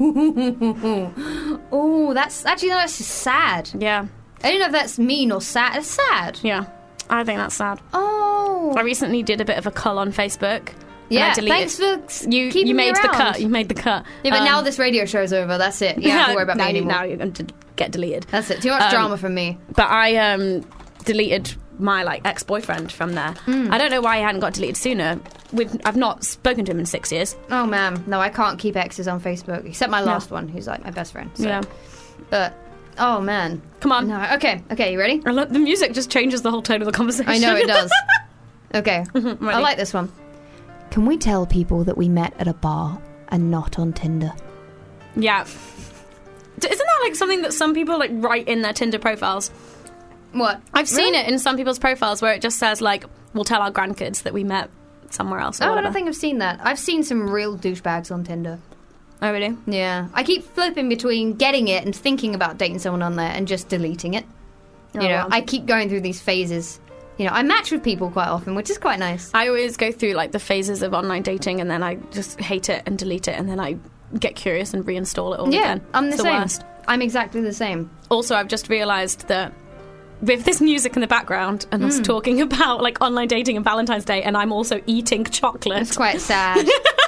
Ooh, that's just sad. Yeah. I don't know if that's mean or sad. It's sad. Yeah. I think that's sad. Oh. I recently did a bit of a cull on Facebook. Yeah, and I deleted. thanks for You keeping made me the around. cut. You made the cut. Yeah, but now this radio show's over. That's it. You don't have to worry about me anymore. Now you're going to get deleted. That's it. Too much drama from me. But I deleted my ex-boyfriend from there. I don't know why he hadn't got deleted sooner. I've not spoken to him in 6 years. Oh, man. No, I can't keep exes on Facebook, except my last one, who's like my best friend. So. Yeah. But, oh, man. Come on. No. Okay, you ready? I love, the music just changes the whole tone of the conversation. I know it does. Okay. Ready. I like this one. Can we tell people that we met at a bar and not on Tinder? Yeah. Isn't that something that some people write in their Tinder profiles? What? I've seen it in some people's profiles where it just says we'll tell our grandkids that we met somewhere else or Oh, I whatever. don't think I've seen that. I've seen some real douchebags on Tinder. Oh, really? Yeah. I keep flipping between getting it and thinking about dating someone on there and just deleting it. You know, wow. I keep going through these phases. You know, I match with people quite often, which is quite nice. I always go through the phases of online dating and then I just hate it and delete it and then I get curious and reinstall it all Yeah, again. I'm the It's same. worst. I'm exactly the same. Also, I've just realised that with this music in the background and us talking about online dating and Valentine's Day and I'm also eating chocolate. It's quite sad.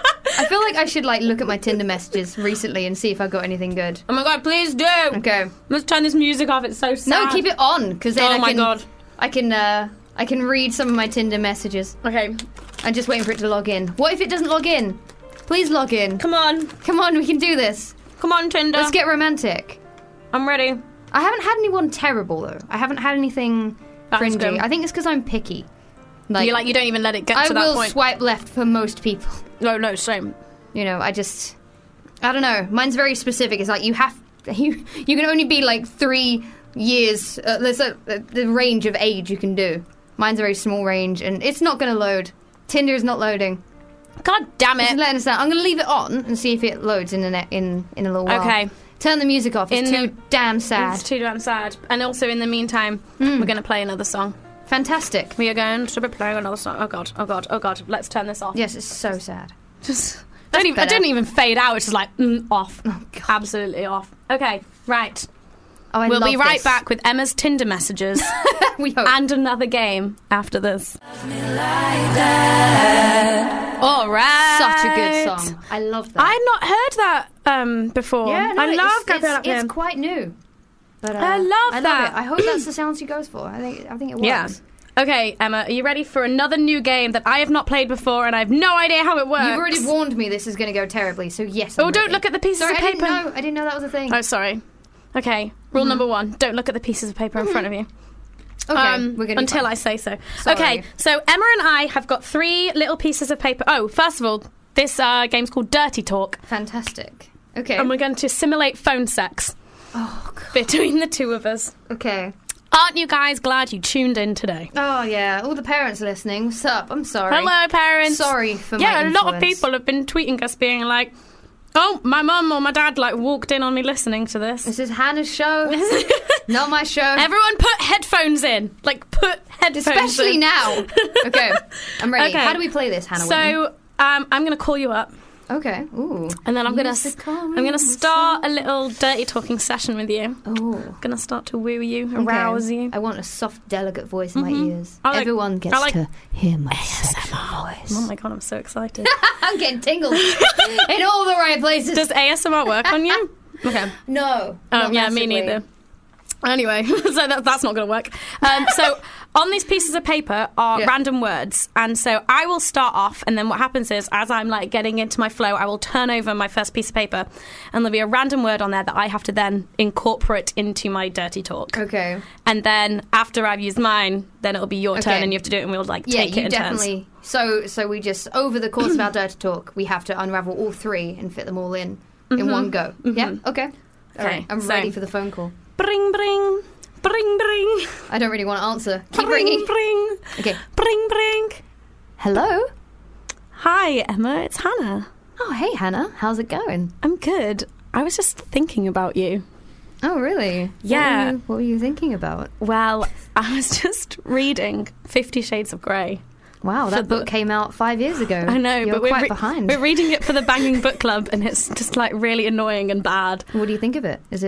I feel like I should look at my Tinder messages recently and see if I got anything good. Oh my god, please do! Okay. Let's turn this music off, it's so sad. No, keep it on, because then Oh my God. I can read some of my Tinder messages. Okay, I'm just waiting for it to log in. What if it doesn't log in? Please log in. come on. Come on, we can do this. Come on, Tinder. Let's get romantic. I'm ready. I haven't had anyone terrible, though. I haven't had anything That's cringy. good. I think it's because I'm picky. You don't even let it get I to that will point. swipe left for most people. No, same. You know, I don't know. Mine's very specific. It's you can only be 3 years. There's the range of age you can do. Mine's a very small range, and it's not going to load. Tinder is not loading. God damn It's it. letting us down. I'm going to leave it on and see if it loads in a little while. Okay. Turn the music off. It's In too damn sad. It's too damn sad. And also, in the meantime, we're going to play another song. Fantastic. We are going to be playing another song. Oh god. Let's turn this off. Yes, it's so sad. Just I better. didn't even fade out. It's just off. Oh, God. Absolutely off. Okay, right. Oh, I We'll love be right this. back with Emma's Tinder messages We hope. and another game after this. All right. Such a good song. I love that. I'd not heard that before. Yeah, no, I love Gabrielle it's Aplin. quite new. But I love that. it. I hope that's the sound she goes for. I think it works. Yeah. Okay, Emma, are you ready for another new game that I have not played before and I have no idea how it works? You've already warned me this is going to go terribly, so yes. Oh, I'm don't ready. look at the pieces Sorry, of paper. I didn't know that was a thing. Oh, sorry. Okay, rule number 1: don't look at the pieces of paper in front of you. Okay, we're going to until I say so. Sorry. Okay, so Emma and I have got 3 little pieces of paper. Oh, first of all, This game's called Dirty Talk. Fantastic. Okay. And we're going to simulate phone sex between the two of us. Okay. Aren't you guys glad you tuned in today? Oh, yeah. All the parents listening. What's up? I'm sorry. Hello, parents. Sorry for my Yeah, a lot of influence. people have been tweeting us being like, oh, my mum or my dad walked in on me listening to this. This is Hannah's show, not my show. Everyone put headphones in. Put headphones Especially in. now. Okay, I'm ready. Okay. How do we play this, Hannah Whitney? So, I'm going to call you up. Okay. Ooh. And then I'm going Music to start a little dirty talking session with you. Oh. I'm going to start to woo you, arouse you. I want a soft, delicate voice in my ears. I like- Everyone gets I like to hear my sexual voice. Oh my god, I'm so excited. I'm getting tingles in all the right places. Does ASMR work on you? Okay. No. Oh, not yeah, me massively. neither. Anyway, so that's not going to work. So on these pieces of paper are random words. And so I will start off, and then what happens is, as I'm getting into my flow, I will turn over my first piece of paper, and there'll be a random word on there that I have to then incorporate into my dirty talk. Okay. And then after I've used mine, then it'll be your turn, Okay. and you have to do it, and we'll Yeah, take it you in turns. definitely. So we just, over the course of our dirty talk, we have to unravel all three and fit them all in one go. Yeah? Okay. All right. I'm so- ready for the phone call. Bring, bring. Bring, bring. I don't really want to answer. Keep Bring, ringing. bring. Okay. Bring, bring. Hello? Hi, Emma. It's Hannah. Oh, hey, Hannah. How's it going? I'm good. I was just thinking about you. Oh, really? Yeah. What were you thinking about? Well, I was just reading 50 Shades of Grey. Wow, that book came out 5 years ago. I know, You're but we're quite behind. We're reading it for the Banging Book Club, and it's just really annoying and bad. What do you think of it? Is it?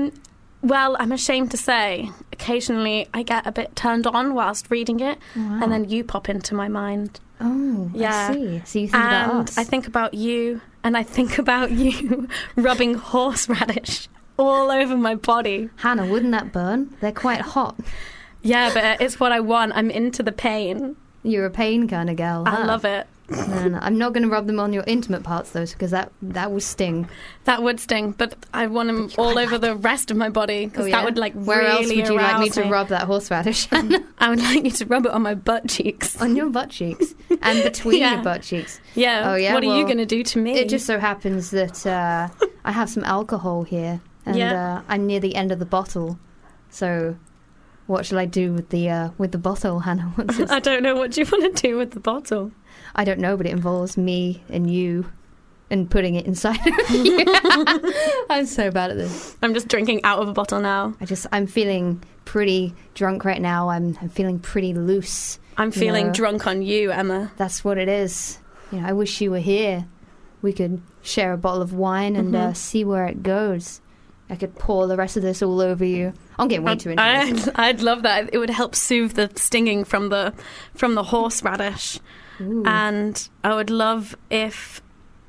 Well, I'm ashamed to say, occasionally I get a bit turned on whilst reading it, and then you pop into my mind. Oh, Yeah. I see. So you think about And us. I think about you, and I think about you rubbing horseradish all over my body. Hannah, wouldn't that burn? They're quite hot. Yeah, but it's what I want. I'm into the pain. You're a pain kind of girl. I love it. No. I'm not going to rub them on your intimate parts, though, because that would sting. That would sting, but I want them all over the rest of my body, because that would Where really else would you like me arouse to rub that horseradish? I would like you to rub it on my butt cheeks. On your butt cheeks. And between Yeah. your butt cheeks. Yeah. Oh, yeah? What are you Well, going to do to me? It just so happens that I have some alcohol here, and I'm near the end of the bottle. So, what shall I do with the bottle, Hannah? I don't know. What do you want to do with the bottle? I don't know, but it involves me and you, and putting it inside of you. I'm so bad at this. I'm just drinking out of a bottle now. I'm feeling pretty drunk right now. I'm feeling pretty loose. I'm feeling know. drunk on you, Emma. That's what it is. I wish you were here. We could share a bottle of wine and see where it goes. I could pour the rest of this all over you. I'm getting way too into this. I'd love that. It would help soothe the stinging from the horseradish. Ooh. And I would love if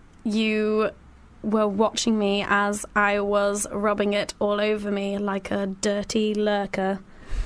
you were watching me as I was rubbing it all over me like a dirty lurker.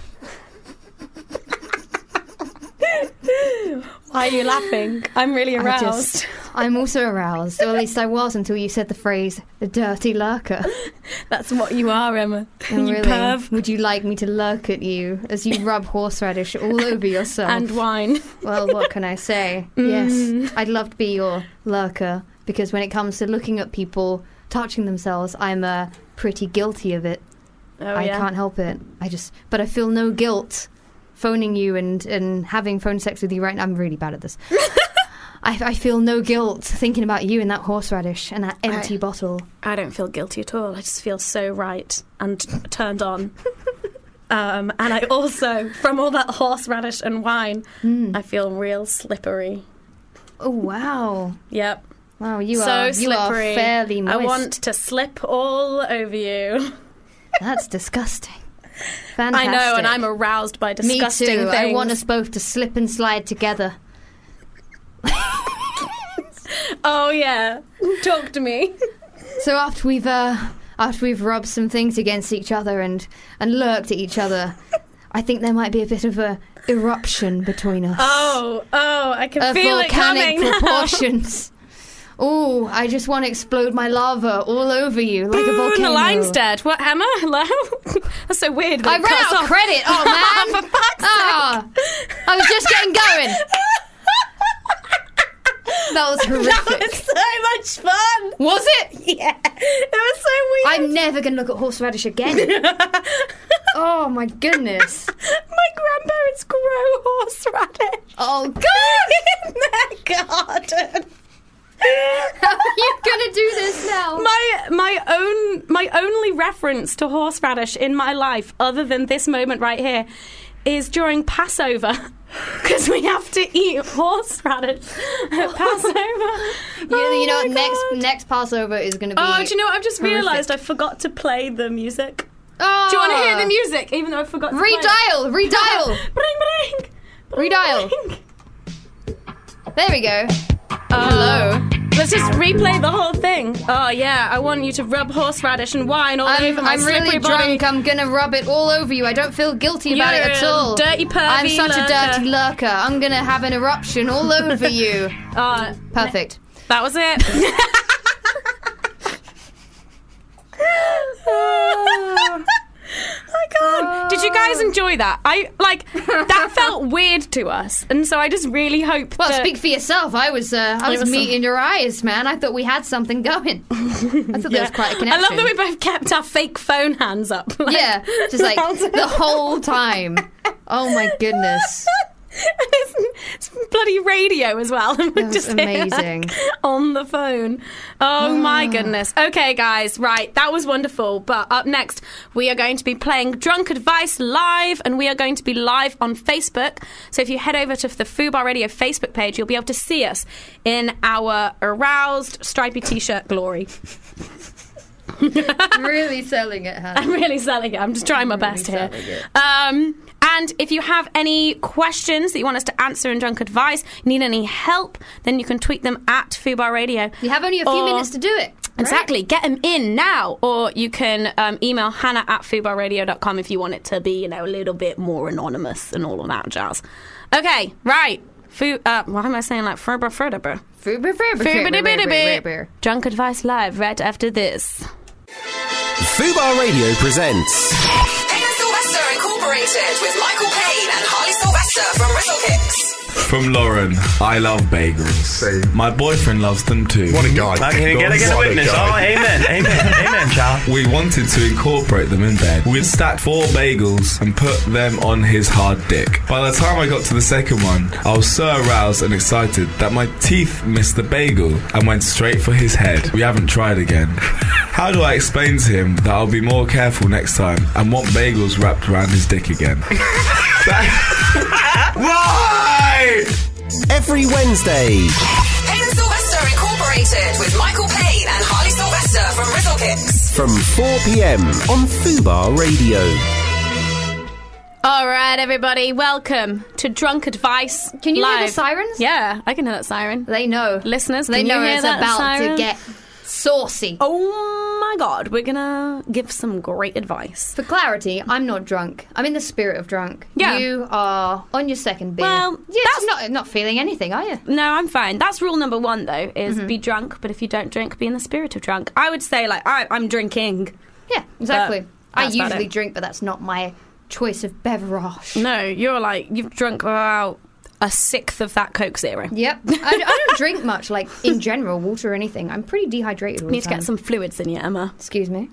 Why are you laughing? I'm really aroused. I'm also aroused. Or at least I was until you said the phrase, the dirty lurker. That's what you are, Emma. Oh, You really? perv. Would you like me to lurk at you as you rub horseradish all over yourself? And wine. Well, what can I say? Yes, I'd love to be your lurker, because when it comes to looking at people touching themselves, I'm pretty guilty of it. Oh, I yeah. can't help it. But I feel no guilt phoning you and having phone sex with you right now. I'm really bad at this. I feel no guilt thinking about you and that horseradish and that empty bottle. I don't feel guilty at all. I just feel so right and turned on. And I also, from all that horseradish and wine, I feel real slippery. Oh, wow. Yep. Wow, you so are slippery. fairly moist. I want to slip all over you. That's disgusting. Fantastic. I know, and I'm aroused by disgusting Me too. things. I want us both to slip and slide together. Oh yeah, talk to me. So after we've rubbed some things against each other and lurked at each other, I think there might be a bit of a eruption between us. Oh, I can Of feel it volcanic coming. proportions. Oh, I just want to explode my lava all over you like a The volcano. line's dead. What, Emma? Hello? That's so weird. I ran out of credit. Oh man! For fuck's I was just getting going. That was horrific. That was so much fun. Was it? Yeah. It was so weird. I'm never going to look at horseradish again. Oh, my goodness. My grandparents grow horseradish. Oh, God. In their garden. How are you going to do this now? My only reference to horseradish in my life, other than this moment right here, is during Passover, because we have to eat horseradish at Passover. You know, next Passover is going to be. Oh, do you know what? I've just horrific. realised I forgot to play the music. Oh. Do you want to hear the music? Even though I forgot to play it. Redial. Bring. Redial. There we go. Hello. Let's just replay the whole thing. Oh, yeah, I want you to rub horseradish and wine all over my I'm slippery really body. drunk. I'm going to rub it all over you. I don't feel guilty about You're it at a all. dirty pervy I'm such lurker. a dirty lurker. I'm going to have an eruption all over you. Perfect. That was it. Oh my god! Did you guys enjoy that? That felt weird to us, and so I just really hope. Well, that... speak for yourself. I was meeting your eyes, man. I thought we had something going. I thought there was quite a connection. I love that we both kept our fake phone hands up. Yeah, just like the whole time. Oh my goodness. It's bloody radio as well. That's amazing. On the phone. Oh my goodness. Okay, guys, right. That was wonderful. But up next, we are going to be playing Drunk Advice live, and we are going to be live on Facebook. So if you head over to the Fubar Radio Facebook page, you'll be able to see us in our aroused, stripy t-shirt glory. Really selling it, Hannah. I'm really selling it. I'm just trying my best here. And if you have any questions that you want us to answer in Drunk Advice, need any help, then you can tweet them at Fubar Radio. You have only a few minutes to do it. Right? Exactly. Get them in now. Or you can email Hannah at fubarradio.com if you want it to be, a little bit more anonymous and all of that jazz. Okay, right. What am I saying? Like, Fubar. Drunk Advice live right after this. Fubar Radio presents Payne & Sylvester Incorporated with Michael Payne and Harley Sylvester from Rizzle Kicks. From Lauren, I love bagels. Same. My boyfriend loves them too. What a guy. Can I get a witness? Oh, amen, child. We wanted to incorporate them in bed. We'd stacked 4 bagels and put them on his hard dick. By the time I got to the second one, I was so aroused and excited that my teeth missed the bagel and went straight for his head. We haven't tried again. How do I explain to him that I'll be more careful next time and want bagels wrapped around his dick again? Why? every Wednesday. Payne & Sylvester Incorporated with Michael Payne and Harley Sylvester from Rizzle Kicks. From 4 p.m. on Fubar Radio. All right, everybody, welcome to Drunk Advice. Can you live. hear the sirens? Yeah, I can hear that siren. They know. Listeners, They can know you hear it's that about siren? to get saucy. Oh my God, we're gonna give some great advice. For clarity, I'm not drunk. I'm in the spirit of drunk. Yeah. You are on your second beer. Well, you're that's not feeling anything, are you? No, I'm fine. That's rule number 1, though, is be drunk, but if you don't drink, be in the spirit of drunk. I would say, like, I'm drinking. Yeah, exactly. I that's about usually it. drink, but that's not my choice of beverage. No, you're like, you've drunk about 1/6 of that Coke Zero. Yep. I don't drink much, like, in general, water or anything. I'm pretty dehydrated all You need the to time. get some fluids in you, Emma. Excuse me.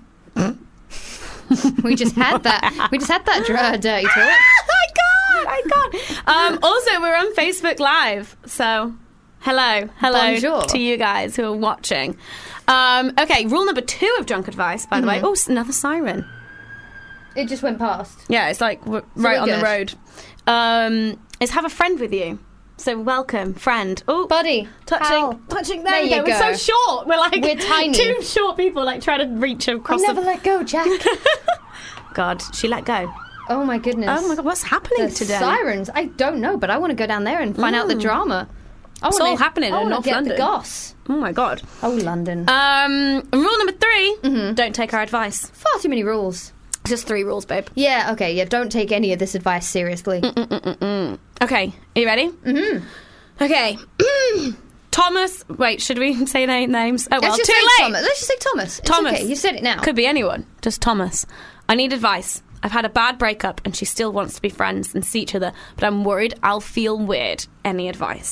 We just had that. We just had that dirty talk. I can't. Also, we're on Facebook Live, so hello Bonjour. to you guys who are watching. Okay, rule number 2 of Drunk Advice, by the way. Oh, another siren. It just went past. Yeah, it's like right we're on the good. road. Is have a friend with you. So welcome, friend. Oh, Buddy. Pal. touching. There There we you go. We're go. so short. We're tiny. 2 short people, like trying to reach across. Never let go, Jack. God, she let go. Oh my goodness. Oh my God, what's happening The today? sirens. I don't know, but I want to go down there and find out the drama. It's all happening in North get London. the goss. Oh my God. Oh, London. Rule number 3: don't take our advice. Far too many rules. Just 3 rules, babe. Yeah, okay, yeah, don't take any of this advice seriously. Okay, are you ready? Mm-hmm. Okay. Thomas. Wait, should we say names? Oh, well, Let's just too say late. Thomas. Let's just say Thomas. It's Thomas. okay, you said it now. Could be anyone. Just Thomas. I need advice. I've had a bad breakup and she still wants to be friends and see each other, but I'm worried I'll feel weird. Any advice? I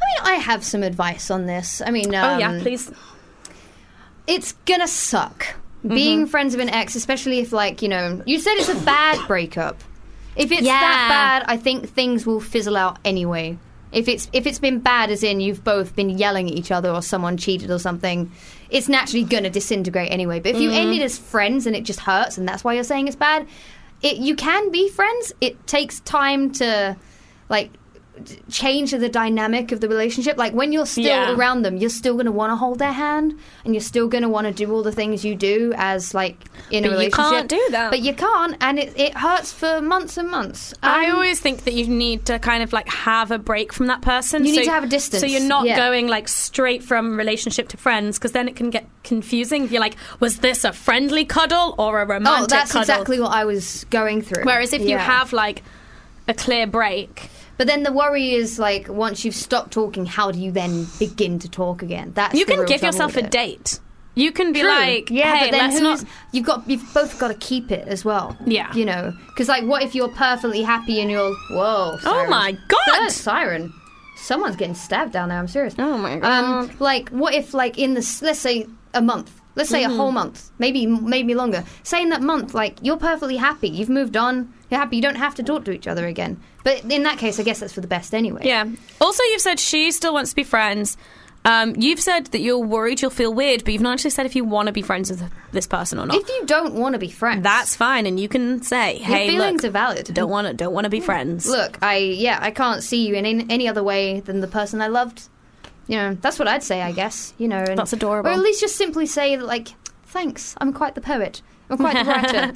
I have some advice on this. I mean, Oh yeah, please. it's gonna suck being friends with an ex, especially if, like, you know, you said it's a bad breakup. If it's that bad, I think things will fizzle out anyway. If it's been bad, as in you've both been yelling at each other or someone cheated or something, it's naturally going to disintegrate anyway. But if you ended as friends and it just hurts and that's why you're saying it's bad, you can be friends. It takes time to, like, change the dynamic of the relationship. Like, when you're still around them, you're still going to want to hold their hand and you're still going to want to do all the things you do as, like, in a relationship. You can't do that. But you can't, and it hurts for months and months. I always think that you need to kind of, like, have a break from that person. You need to have a distance. So you're not going, like, straight from relationship to friends, because then it can get confusing. If you're like, was this a friendly cuddle or a romantic cuddle? Oh, that's exactly what I was going through. Whereas if you have, like, a clear break... But then the worry is, like, once you've stopped talking, how do you then begin to talk again? That's you the can real give trouble yourself with a it. date. You can be True. like, yeah, hey, but then let's not... You've both got to keep it as well. Yeah. You know, because, like, what if you're perfectly happy and you're, whoa, siren. Oh my God! Third siren. Someone's getting stabbed down there, I'm serious. Oh my God. Like, what if, like, in the, let's say, a month. Let's say a whole month, maybe longer. Say in that month, like, you're perfectly happy. You've moved on. You're happy. You don't have to talk to each other again. But in that case, I guess that's for the best anyway. Yeah. Also, you've said she still wants to be friends. You've said that you're worried you'll feel weird, but you've not actually said if you want to be friends with this person or not. If you don't want to be friends, that's fine, and you can say, "Hey, your feelings look, are valid. Don't want to be friends." Look, I can't see you in any other way than the person I loved. You know, that's what I'd say, I guess. You know, and, that's adorable. Or at least just simply say, like, thanks. I'm quite the poet. I'm quite the writer.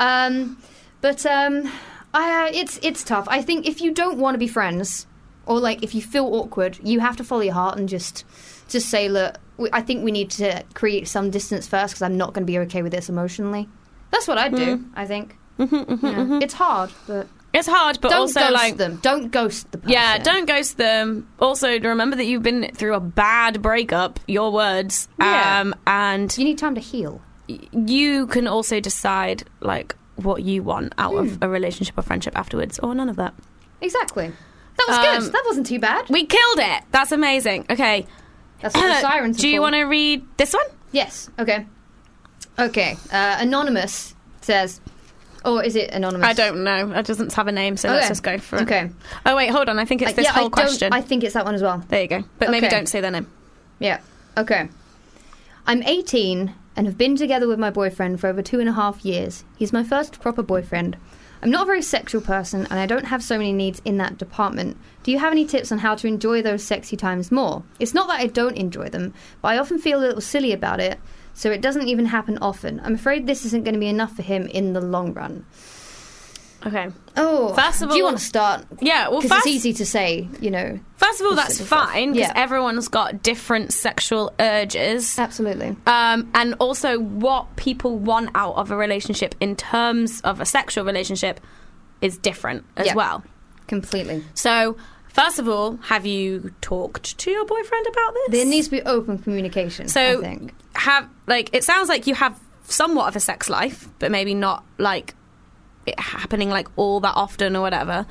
It's tough. I think if you don't want to be friends, or, like, if you feel awkward, you have to follow your heart and just say, look, I think we need to create some distance first because I'm not going to be okay with this emotionally. That's what I'd do, I think. It's hard, but... It's hard, but don't also, ghost like... them. Don't ghost the person. Yeah, don't ghost them. Also, remember that you've been through a bad breakup, your words. Yeah. And... you need time to heal. You can also decide, like, what you want out of a relationship or friendship afterwards, or none of that. Exactly. That was good. That wasn't too bad. We killed it. That's amazing. Okay. That's what the sirens are Do you for. want to read this one? Yes. Okay. Okay. Anonymous says... Or is it anonymous? I don't know. It doesn't have a name, so let's just go for it. Okay. Oh, wait, hold on. I think it's this whole question. I think it's that one as well. There you go. But maybe don't say their name. Yeah. Okay. I'm 18 and have been together with my boyfriend for over 2.5 years. He's my first proper boyfriend. I'm not a very sexual person and I don't have so many needs in that department. Do you have any tips on how to enjoy those sexy times more? It's not that I don't enjoy them, but I often feel a little silly about it, so it doesn't even happen often. I'm afraid this isn't going to be enough for him in the long run. Okay. Oh, first of all, do you want to start? Yeah, well, because it's easy to say, you know. First of all, that's fine because Yeah. everyone's got different sexual urges. Absolutely. And also, what people want out of a relationship in terms of a sexual relationship is different as well. Completely. So, first of all, have you talked to your boyfriend about this? There needs to be open communication. So, I think. it sounds like you have somewhat of a sex life, but maybe not like it happening like all that often or whatever.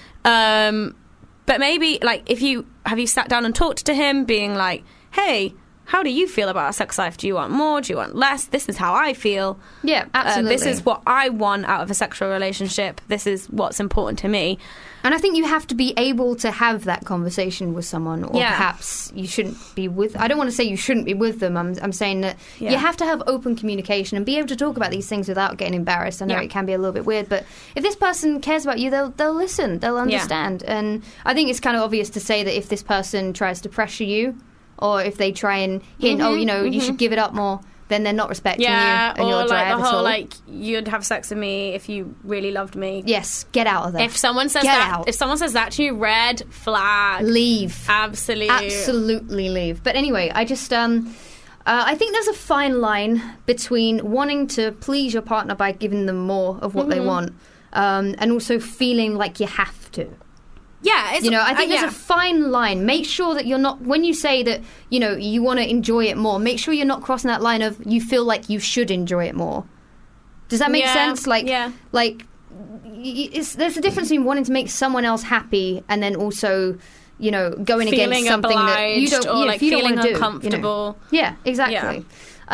But maybe like have you sat down and talked to him, being like, hey, how do you feel about a sex life? Do you want more? Do you want less? This is how I feel. Yeah, absolutely. This is what I want out of a sexual relationship. This is what's important to me. And I think you have to be able to have that conversation with someone, or perhaps you shouldn't be with... I don't want to say you shouldn't be with them. I'm saying that you have to have open communication and be able to talk about these things without getting embarrassed. I know it can be a little bit weird, but if this person cares about you, they'll listen. They'll understand. And I think it's kind of obvious to say that if this person tries to pressure you, or if they try and hint, you should give it up more, then they're not respecting you and your drive like the at whole all. like you'd have sex with me if you really loved me. Yes, get out of there. If someone says if someone says that to you, red flag. Leave. Absolutely leave. But anyway, I just I think there's a fine line between wanting to please your partner by giving them more of what they want, and also feeling like you have to. Yeah, it's, I think there's a fine line. Make sure that you're not, when you say that, you want to enjoy it more, make sure you're not crossing that line of you feel like you should enjoy it more. Does that make sense? There's a difference between wanting to make someone else happy and then also going Feeling against something that you obliged don't, or, like, if you don't feeling want to do. uncomfortable. Yeah, exactly.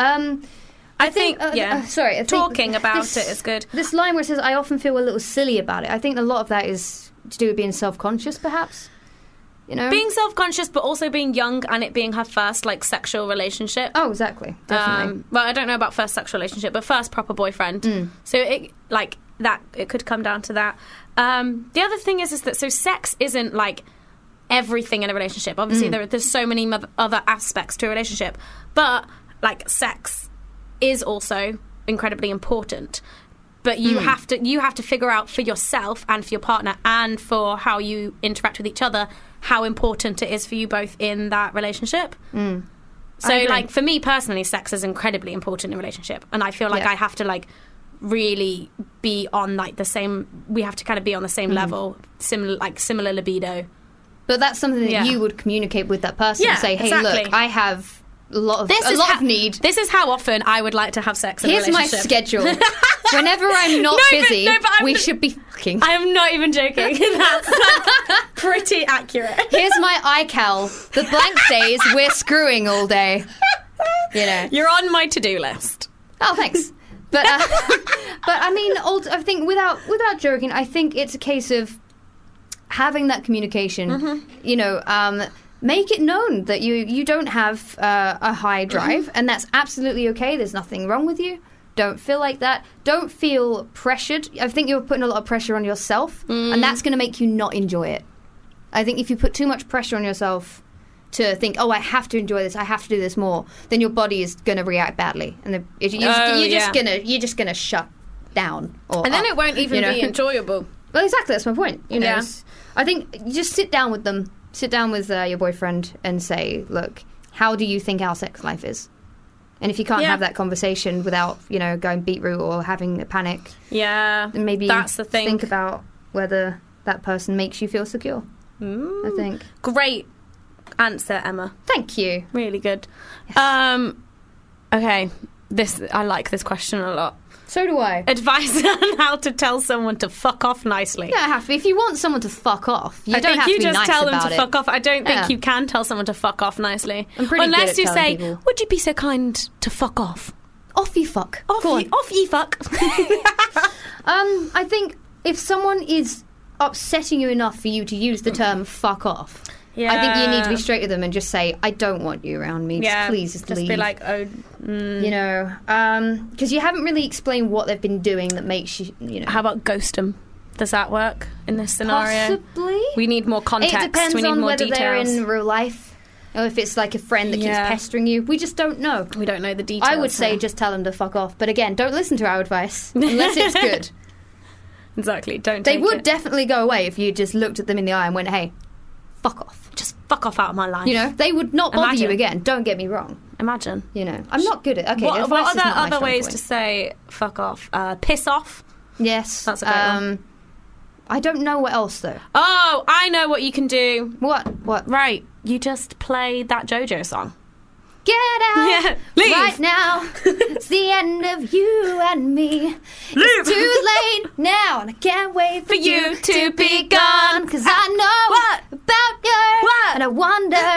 I think sorry. I think talking about it is good. This line where it says, "I often feel a little silly about it." I think a lot of that is to do with being self-conscious, perhaps. Being self-conscious, but also being young and it being her first sexual relationship. Oh, exactly, definitely. Well, I don't know about first sexual relationship, but first proper boyfriend. So it that it could come down to that. The other thing is that sex isn't everything in a relationship. Obviously, there's so many other aspects to a relationship, but sex is also incredibly important. But you have to figure out for yourself and for your partner and for how you interact with each other how important it is for you both in that relationship. So for me personally, sex is incredibly important in a relationship, and I feel like I have to really be on the same. We have to kind of be on the same level, similar libido. But that's something that you would communicate with that person and say, "Hey, exactly. look, I have a lot of need. This is how often I would like to have sex in a relationship. Here's my schedule. Whenever I'm not busy, we should be fucking." I am not even joking. That's pretty accurate. Here's my iCal. The blank days we're screwing all day. You're on my to-do list. Oh, thanks. But I mean, I think without joking, I think it's a case of having that communication. Make it known that you don't have a high drive, and that's absolutely okay. There's nothing wrong with you. Don't feel like that. Don't feel pressured. I think you're putting a lot of pressure on yourself, and that's going to make you not enjoy it. I think if you put too much pressure on yourself to think, "Oh, I have to enjoy this. I have to do this more," then your body is going to react badly, and you're just gonna shut down. And then it won't even be enjoyable. Well, exactly. That's my point. I think you just sit down with them. Sit down with your boyfriend and say, "Look, how do you think our sex life is?" And if you can't have that conversation without, going beetroot or having a panic, then maybe that's the thing. Think about whether that person makes you feel secure. I think. Great answer, Emma. Thank you. Really good. Yes. Okay, I like this question a lot. So do I. Advice on how to tell someone to fuck off nicely. You don't have to. If you want someone to fuck off, you don't have to be nice about it. I think you just tell them to fuck off. I don't think you can tell someone to fuck off nicely. I'm pretty good at you telling say, people. "Would you be so kind to fuck off?" Off you fuck. Off you fuck. I think if someone is upsetting you enough for you to use the term fuck off, I think you need to be straight with them and just say, "I don't want you around me. Please just leave." Just be like, "Oh, because you haven't really explained what they've been doing that makes you, How about ghost them? Does that work in this scenario? Possibly. We need more context. It depends we need on more whether details. they're in real life or if it's like a friend that keeps pestering you. We just don't know. We don't know the details. I would say just tell them to fuck off. But again, don't listen to our advice unless it's good. Exactly. Don't. They would definitely go away if you just looked at them in the eye and went, "Hey, fuck off. Just fuck off out of my life." They would not bother you again. Don't get me wrong. Imagine. I'm not good at. Okay. What are the other ways to say fuck off? Piss off. Yes, that's a great one. I don't know what else though. Oh, I know what you can do. What? Right, you just play that JoJo song. Get out leave. right now. It's the end of you and me. It's too late now, and I can't wait for you to be gone. 'Cause I know about you, and I wonder.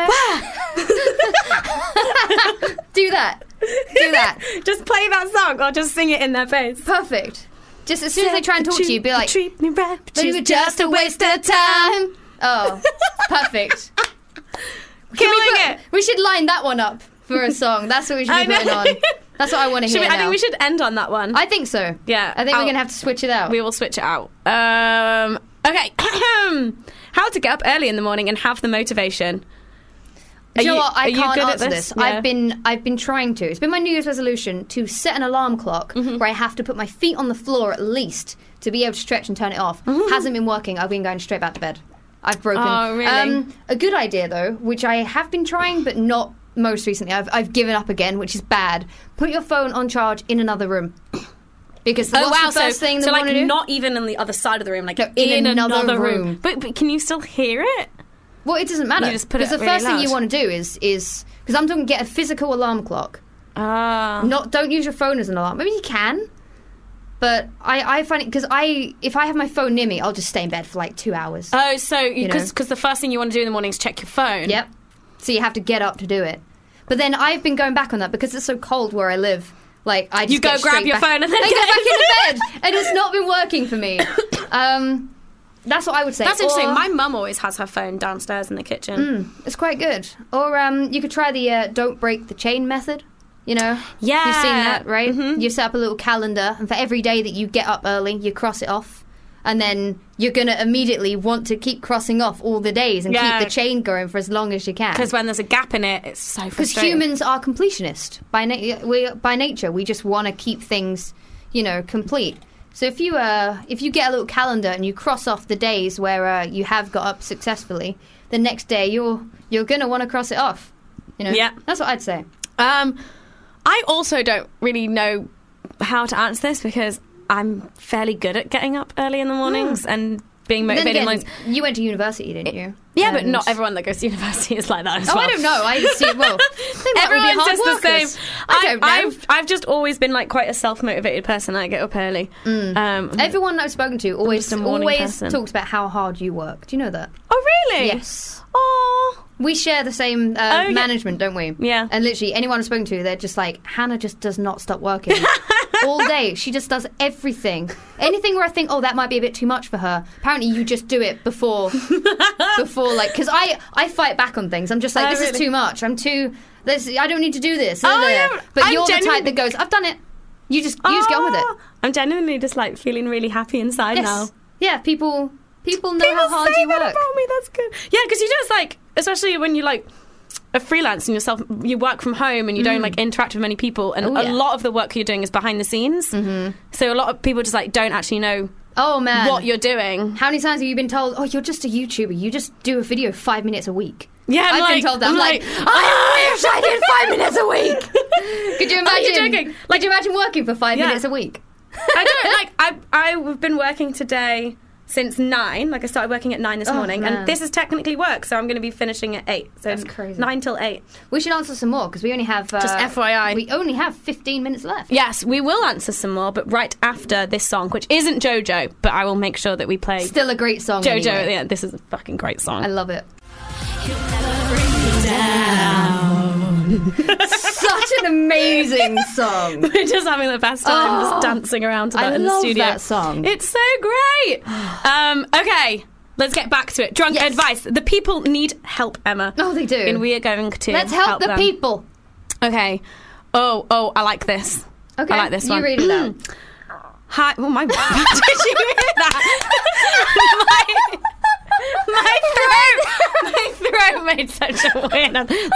Do that. Just play that song, or just sing it in their face. Perfect. Just as soon as they try and talk to you, be like, "Treat me right, but you were just a waste of time." Oh, perfect. Killing it. We should line that one up for a song. That's what we should be putting on. That's what I want to hear now. I think we should end on that one. I think so. Yeah. I think we're going to have to switch it out. We will switch it out. Okay. How to get up early in the morning and have the motivation. Do you know what? I can't good answer this. Yeah. I've been trying to. It's been my New Year's resolution to set an alarm clock where I have to put my feet on the floor at least to be able to stretch and turn it off. Hasn't been working. I've been going straight back to bed. I've broken. Oh, really? A good idea though, which I have been trying, but not most recently. I've given up again, which is bad. Put your phone on charge in another room. Because what's the first thing they want to do? Not even on the other side of the room, in another room. But can you still hear it? Well, it doesn't matter. You just put it the really first loud. thing you want to do is because I'm talking get a physical alarm clock. Don't use your phone as an alarm. Maybe you can, But I find it because if I have my phone near me, I'll just stay in bed for like 2 hours. Oh, so because know? the first thing you want to do in the morning is check your phone. Yep. So you have to get up to do it. But then I've been going back on that because it's so cold where I live. Like I just You go get grab straight your back, phone and then I get get back into bed, and it's not been working for me. That's what I would say. That's interesting. Or- My mum always has her phone downstairs in the kitchen. It's quite good. Or you could try the don't break the chain method. You know? Yeah. You've seen that, right? Mm-hmm. You set up a little calendar, and for every day that you get up early, you cross it off. And then you're going to immediately want to keep crossing off all the days and Yeah. keep the chain going for as long as you can. Because when there's a gap in it, it's so Because frustrating. humans are completionist. By nature, we just want to keep things, complete. So if you get a little calendar and you cross off the days where you have got up successfully, the next day you're going to want to cross it off. Yeah. That's what I'd say. I also don't really know how to answer this because I'm fairly good at getting up early in the mornings and being Then motivated in the again, mornings. you went to university, didn't you? Yeah, but And- not everyone that goes to university is like that as well. I don't know. I see. Well, they might all be Everyone's hard just the workers. same. I don't know. I've just always been like quite a self-motivated person. I get up early. Everyone I've spoken to always just a morning person. talks about how hard you work. Do you know that? Oh, really? Yes. Oh. We share the same yeah. management, don't we? Yeah. And literally, anyone I've spoken to, they're just like, Hannah just does not stop working. All day. She just does everything. Anything where I think, that might be a bit too much for her. Apparently, you just do it before because I fight back on things. I'm just like, this is too much. I don't need to do this. yeah. But I'm you're the genuinely- type that goes, I've done it. You just get on with it. I'm genuinely just like feeling really happy inside now. Yeah, people know how hard say you that work. about me. That's good. Yeah, because you just like, especially when you like a freelance and you work from home and you don't like interact with many people, and a lot of the work you're doing is behind the scenes. Mm-hmm. So a lot of people just like don't actually know. Oh man, what you're doing? How many times have you been told, "Oh, you're just a YouTuber. You just do a video 5 minutes a week"? Yeah, I've been told that. I'm like, I wish I did 5 minutes a week. Could you imagine? Are you joking? Could you imagine working for 5 minutes a week? I don't like. I've been working today since 9. Like I started working at 9 this morning, man. and this is technically work, so I'm going to be finishing at 8. So That's crazy. 9 till 8. We should answer some more because we only have Just FYI. We only have 15 minutes left. Yes, we will answer some more, but right after this song, which isn't JoJo, but I will make sure that we play Still a great song. JoJo. Anyway. Yeah, this is a fucking great song. I love it. Such an amazing song. We're just having the best time just dancing around to that I in the love studio. that song. It's so great. Okay, let's get back to it. Drunk Yes. advice. The people need help, Emma. Oh, they do. And we are going to Let's help the them. people. Okay. Oh, I like this. Okay, I like this one. You read it out. Hi. Oh my! Did you hear that? My throat made such a weird.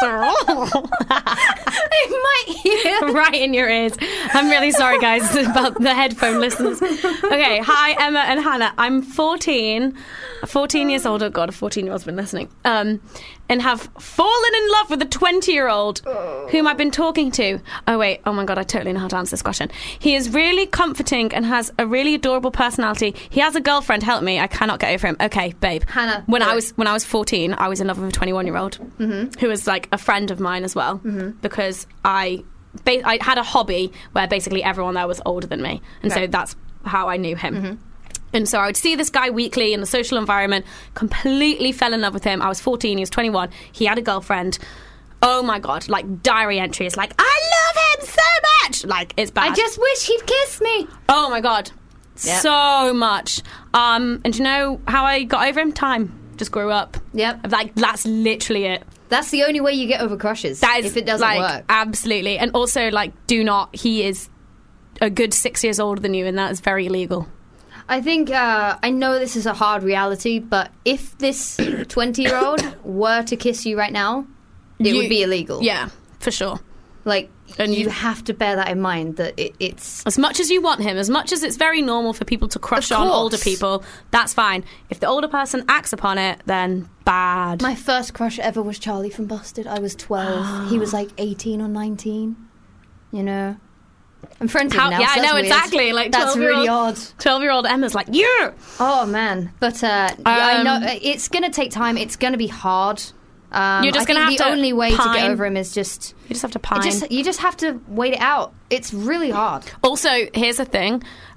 They might hear. Right in your ears. I'm really sorry, guys, about the headphone listeners. Okay, hi, Emma and Hannah. I'm 14 years old. Oh God, a 14-year-old's been listening. And have fallen in love with a 20-year-old whom I've been talking to. Oh wait, oh my God, I totally know how to answer this question. He is really comforting and has a really adorable personality. He has a girlfriend. Help me, I cannot get over him. Okay, babe. Hannah. When I was 14, I was in love with a 21-year-old who was like a friend of mine as well, because I had a hobby where basically everyone there was older than me, and so that's how I knew him. And so I would see this guy weekly in the social environment, completely fell in love with him. I was 14, he was 21. He had a girlfriend. Oh my God, like diary entries, like, I love him so much. Like, it's bad. I just wish he'd kiss me. Oh my God. Yep. So much. And do you know how I got over him? Time. Just grew up. Yep. Like, that's literally it. That's the only way you get over crushes. That is, if it doesn't like, work. Absolutely. And also, like, he is a good 6 years older than you, and that is very illegal. I think, I know this is a hard reality, but if this 20-year-old were to kiss you right now, it would be illegal. Yeah, for sure. Like, And you have to bear that in mind, that it's... As much as you want him, as much as it's very normal for people to crush on older people, that's fine. If the older person acts upon it, then bad. My first crush ever was Charlie from Busted. I was 12. He was like 18 or 19. You know? I'm friends with him now. Yeah, so I know, that's weird. exactly. Like, that's really odd. 12-year-old Emma's like, yeah! Oh, man. But I know it's going to take time. It's going to be hard. You're just going to have to the only way to pine. get over him is just... You just have to pine. You just have to wait it out. It's really hard. Also, here's the thing.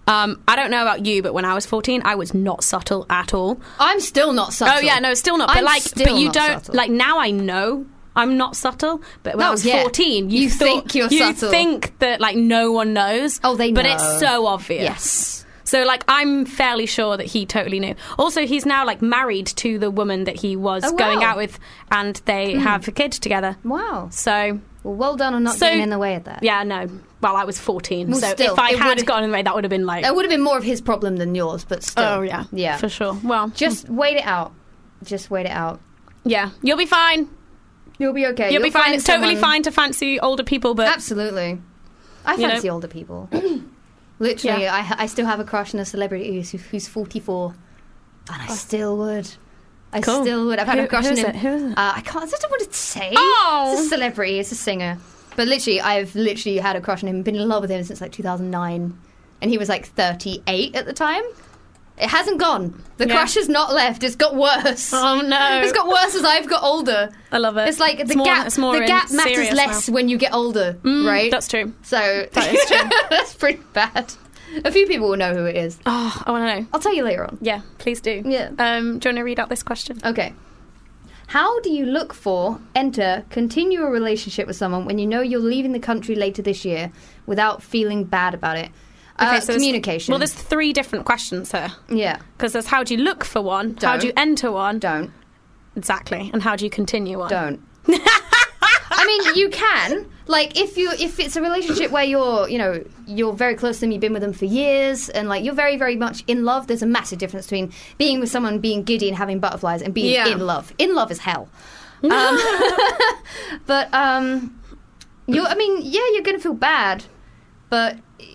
I don't know about you, but when I was 14, I was not subtle at all. I'm still not subtle. Oh yeah, no, still not. But I'm like, still but you not don't subtle. like now. I know I'm not subtle, but when I was yeah. 14, You think you're you subtle. think that like no one knows. Oh, they but know. it's so obvious. Yes. So like I'm fairly sure that he totally knew. Also, he's now like married to the woman that he was Oh, wow. going out with, and they have a kid together. Wow. So Well done on not So- getting in the way of that. yeah, no. Well, I was 14, Well, so still, if I it had would- gotten in the way, that would have been like, That would have been more of his problem than yours, but still. oh yeah, Yeah. for sure. Well, Just wait it out. Just wait it out. yeah, you'll be fine. You'll be okay. You'll be fine. find It's totally someone- fine to fancy older people, but Absolutely. I You know. fancy older people. Literally, Yeah. I still have a crush on a celebrity who's 44, and I still would. I Cool. still would. I've had Who- a crush who on is him. it? Who is it? I don't want to say. Oh. It's a celebrity. It's a singer. But literally, I've literally had a crush on him. Been in love with him since like 2009, and he was like 38 at the time. It hasn't gone. The Yeah. crush has not left. It's got worse. oh no, It's got worse as I've got older. I love it. It's like the more, gap. it's more The gap in matters serious less now. when you get older, right? That's true. So That is true. that's pretty bad. A few people will know who it is. Oh, I want to know. I'll tell you later on. Yeah, please do. Yeah. Do you want to read out this question? Okay. How do you look for, enter, continue a relationship with someone when you know you're leaving the country later this year without feeling bad about it? So there's- Communication. Well, there's 3 different questions here. yeah. Because there's how do you look for one, how Don't. do you enter one, Don't. exactly, and how do you continue one. Don't. I mean, you can. Like, if it's a relationship where you're very close to them, you've been with them for years, and like you're very, very much in love. There's a massive difference between being with someone, being giddy and having butterflies, and being Yeah. in love. In love is hell. But you're gonna feel bad, but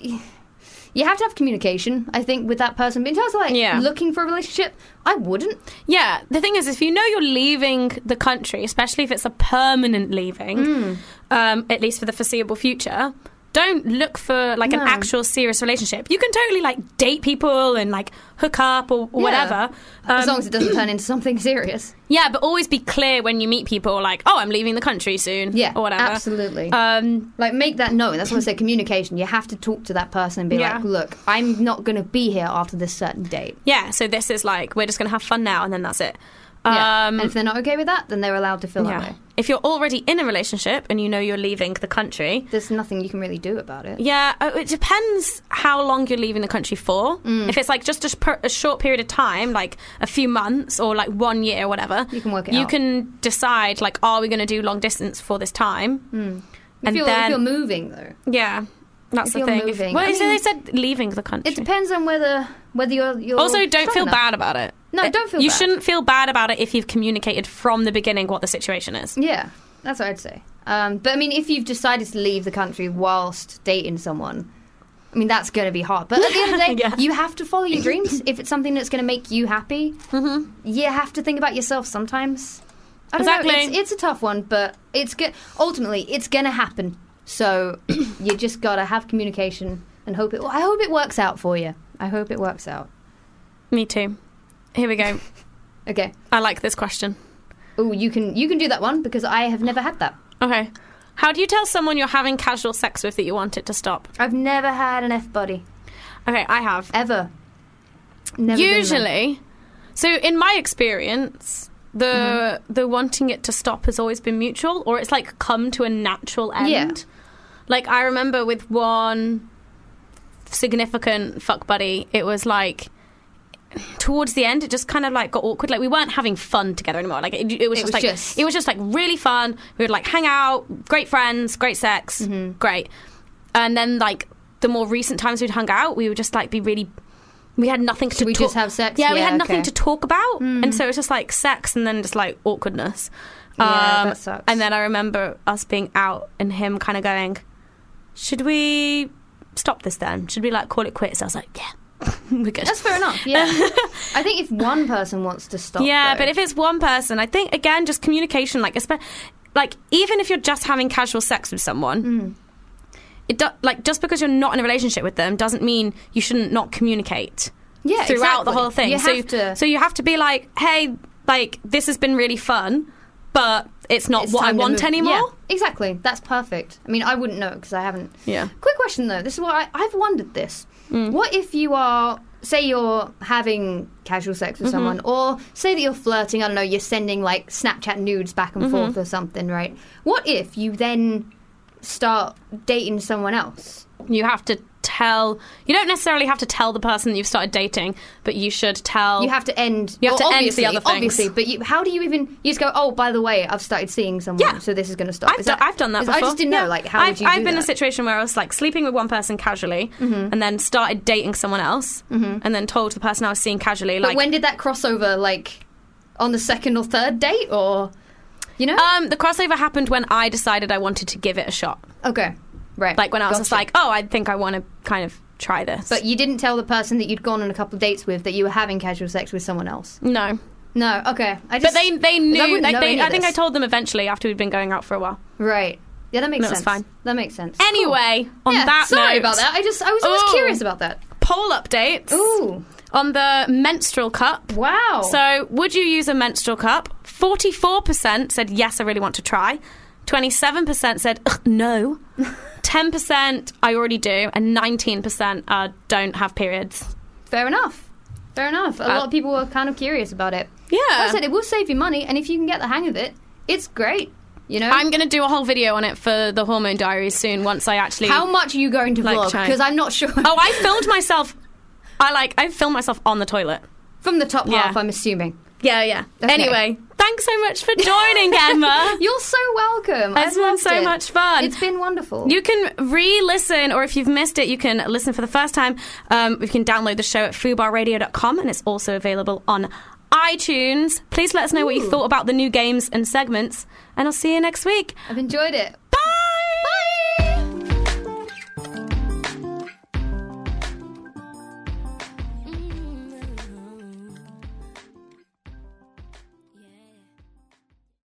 you have to have communication. I think with that person. But in terms of like Yeah. looking for a relationship, I wouldn't. Yeah, the thing is, if you know you're leaving the country, especially if it's a permanent leaving, at least for the foreseeable future, don't look for like an No. actual serious relationship. You can totally like date people and like hook up or whatever. As long as it doesn't turn into something serious. Yeah, but always be clear when you meet people, like, oh, I'm leaving the country soon, Yeah, or whatever. absolutely. Um, Like, make that known. That's what I say, communication. You have to talk to that person and be Yeah. like, look, I'm not going to be here after this certain date. yeah, so this is like, we're just going to have fun now, and then that's it. Yeah. And if they're not okay with that, then they're allowed to feel that yeah. way. If you're already in a relationship and you know you're leaving the country, There's nothing you can really do about it. yeah, it depends how long you're leaving the country for. If it's like just a short period of time, like a few months or like 1 year or whatever, You can work it you out. can decide, like, are we going to do long distance for this time? If you're moving, though. Yeah, that's If the you're thing. moving, Well, I so mean, they said leaving the country. It depends on whether you're Also, don't strong feel enough. bad about it. No, don't feel You bad. shouldn't feel bad about it if you've communicated from the beginning what the situation is. Yeah, that's what I'd say. But I mean, if you've decided to leave the country whilst dating someone, I mean, that's going to be hard. But at the end of the day, Yeah. you have to follow your dreams. If it's something that's going to make you happy, you have to think about yourself sometimes. I don't know, Exactly. it's a tough one, but it's good. Ultimately, it's going to happen. So you just got to have communication and hope it. I hope it works out for you. I hope it works out. Me too. Here we go. Okay. I like this question. Oh, you can do that one because I have never had that. Okay. How do you tell someone you're having casual sex with that you want it to stop? I've never had an F buddy Okay, I have. ever. Never been there. Usually, so in my experience, the wanting it to stop has always been mutual, or it's like come to a natural end. Yeah. Like I remember with one significant fuck buddy, it was like towards the end it just kind of like got awkward. Like we weren't having fun together anymore. Like it was just like really fun. We would like hang out, great friends, great sex, great. And then like the more recent times we'd hung out, we would just like be really. We had nothing to we talk. just have sex? Yeah, we Yeah, had nothing okay. to talk about, and so it was just like sex, and then just like awkwardness. Yeah, that sucks. And then I remember us being out, and him kind of going, "Should we stop this then? Should we like call it quits?" I was like, "Yeah, we're good." That's fair enough. Yeah, I think if one person wants to stop, Yeah, though, but if it's one person, I think again just communication. Like, like even if you're just having casual sex with someone. Like just because you're not in a relationship with them doesn't mean you shouldn't not communicate Yeah, throughout the exactly. whole thing. You so, have to- so you have to be like, hey, like this has been really fun, but it's not what I time to want move- anymore. Yeah, exactly. That's perfect. I mean, I wouldn't know because I haven't. Yeah. Quick question though. This is what I've wondered this. What if you are, say you're having casual sex with someone, or say that you're flirting, I don't know, you're sending like Snapchat nudes back and forth or something, right? What if you then start dating someone else? You have to tell. You don't necessarily have to tell the person that you've started dating, but you should tell. You have to end. You have to end the other things. Obviously, but how do you even? You just go, oh, by the way, I've started seeing someone, so this is going to stop. I've done that before. I just didn't know, like, how would you do I've been in that? a situation where I was like sleeping with one person casually, and then started dating someone else, and then told the person I was seeing casually. But like, when did that crossover? Like, on the second or third date, or you know? The crossover happened when I decided I wanted to give it a shot. Okay, right. Like when I was just like, oh, I think I want to kind of try this. But you didn't tell the person that you'd gone on a couple of dates with that you were having casual sex with someone else. No. Okay. But they knew. Like, I think I told them eventually after we'd been going out for a while. Right. Yeah, that makes No, sense. it's fine. That makes sense. Anyway, on that sorry note, about that. I was just curious about that. Poll updates. Ooh. On the menstrual cup. Wow. So, would you use a menstrual cup? 44% said yes, I really want to try. 27% said no. 10% I already do, and 19% don't have periods. Fair enough. A lot of people were kind of curious about it. Yeah. Like I said, it will save you money, and if you can get the hang of it, it's great. You know? I'm going to do a whole video on it for the Hormone Diaries soon once I actually... How much are you going to vlog? Because I'm not sure. Oh, I filmed myself... I filmed myself on the toilet. From the top half, I'm assuming. Yeah. Okay. Anyway, thanks so much for joining, Emma. You're so welcome. It's been so much fun. It's been wonderful. You can re-listen, or if you've missed it, you can listen for the first time. You can download the show at fubarradio.com, and it's also available on iTunes. Please let us know what you thought about the new games and segments, and I'll see you next week. I've enjoyed it.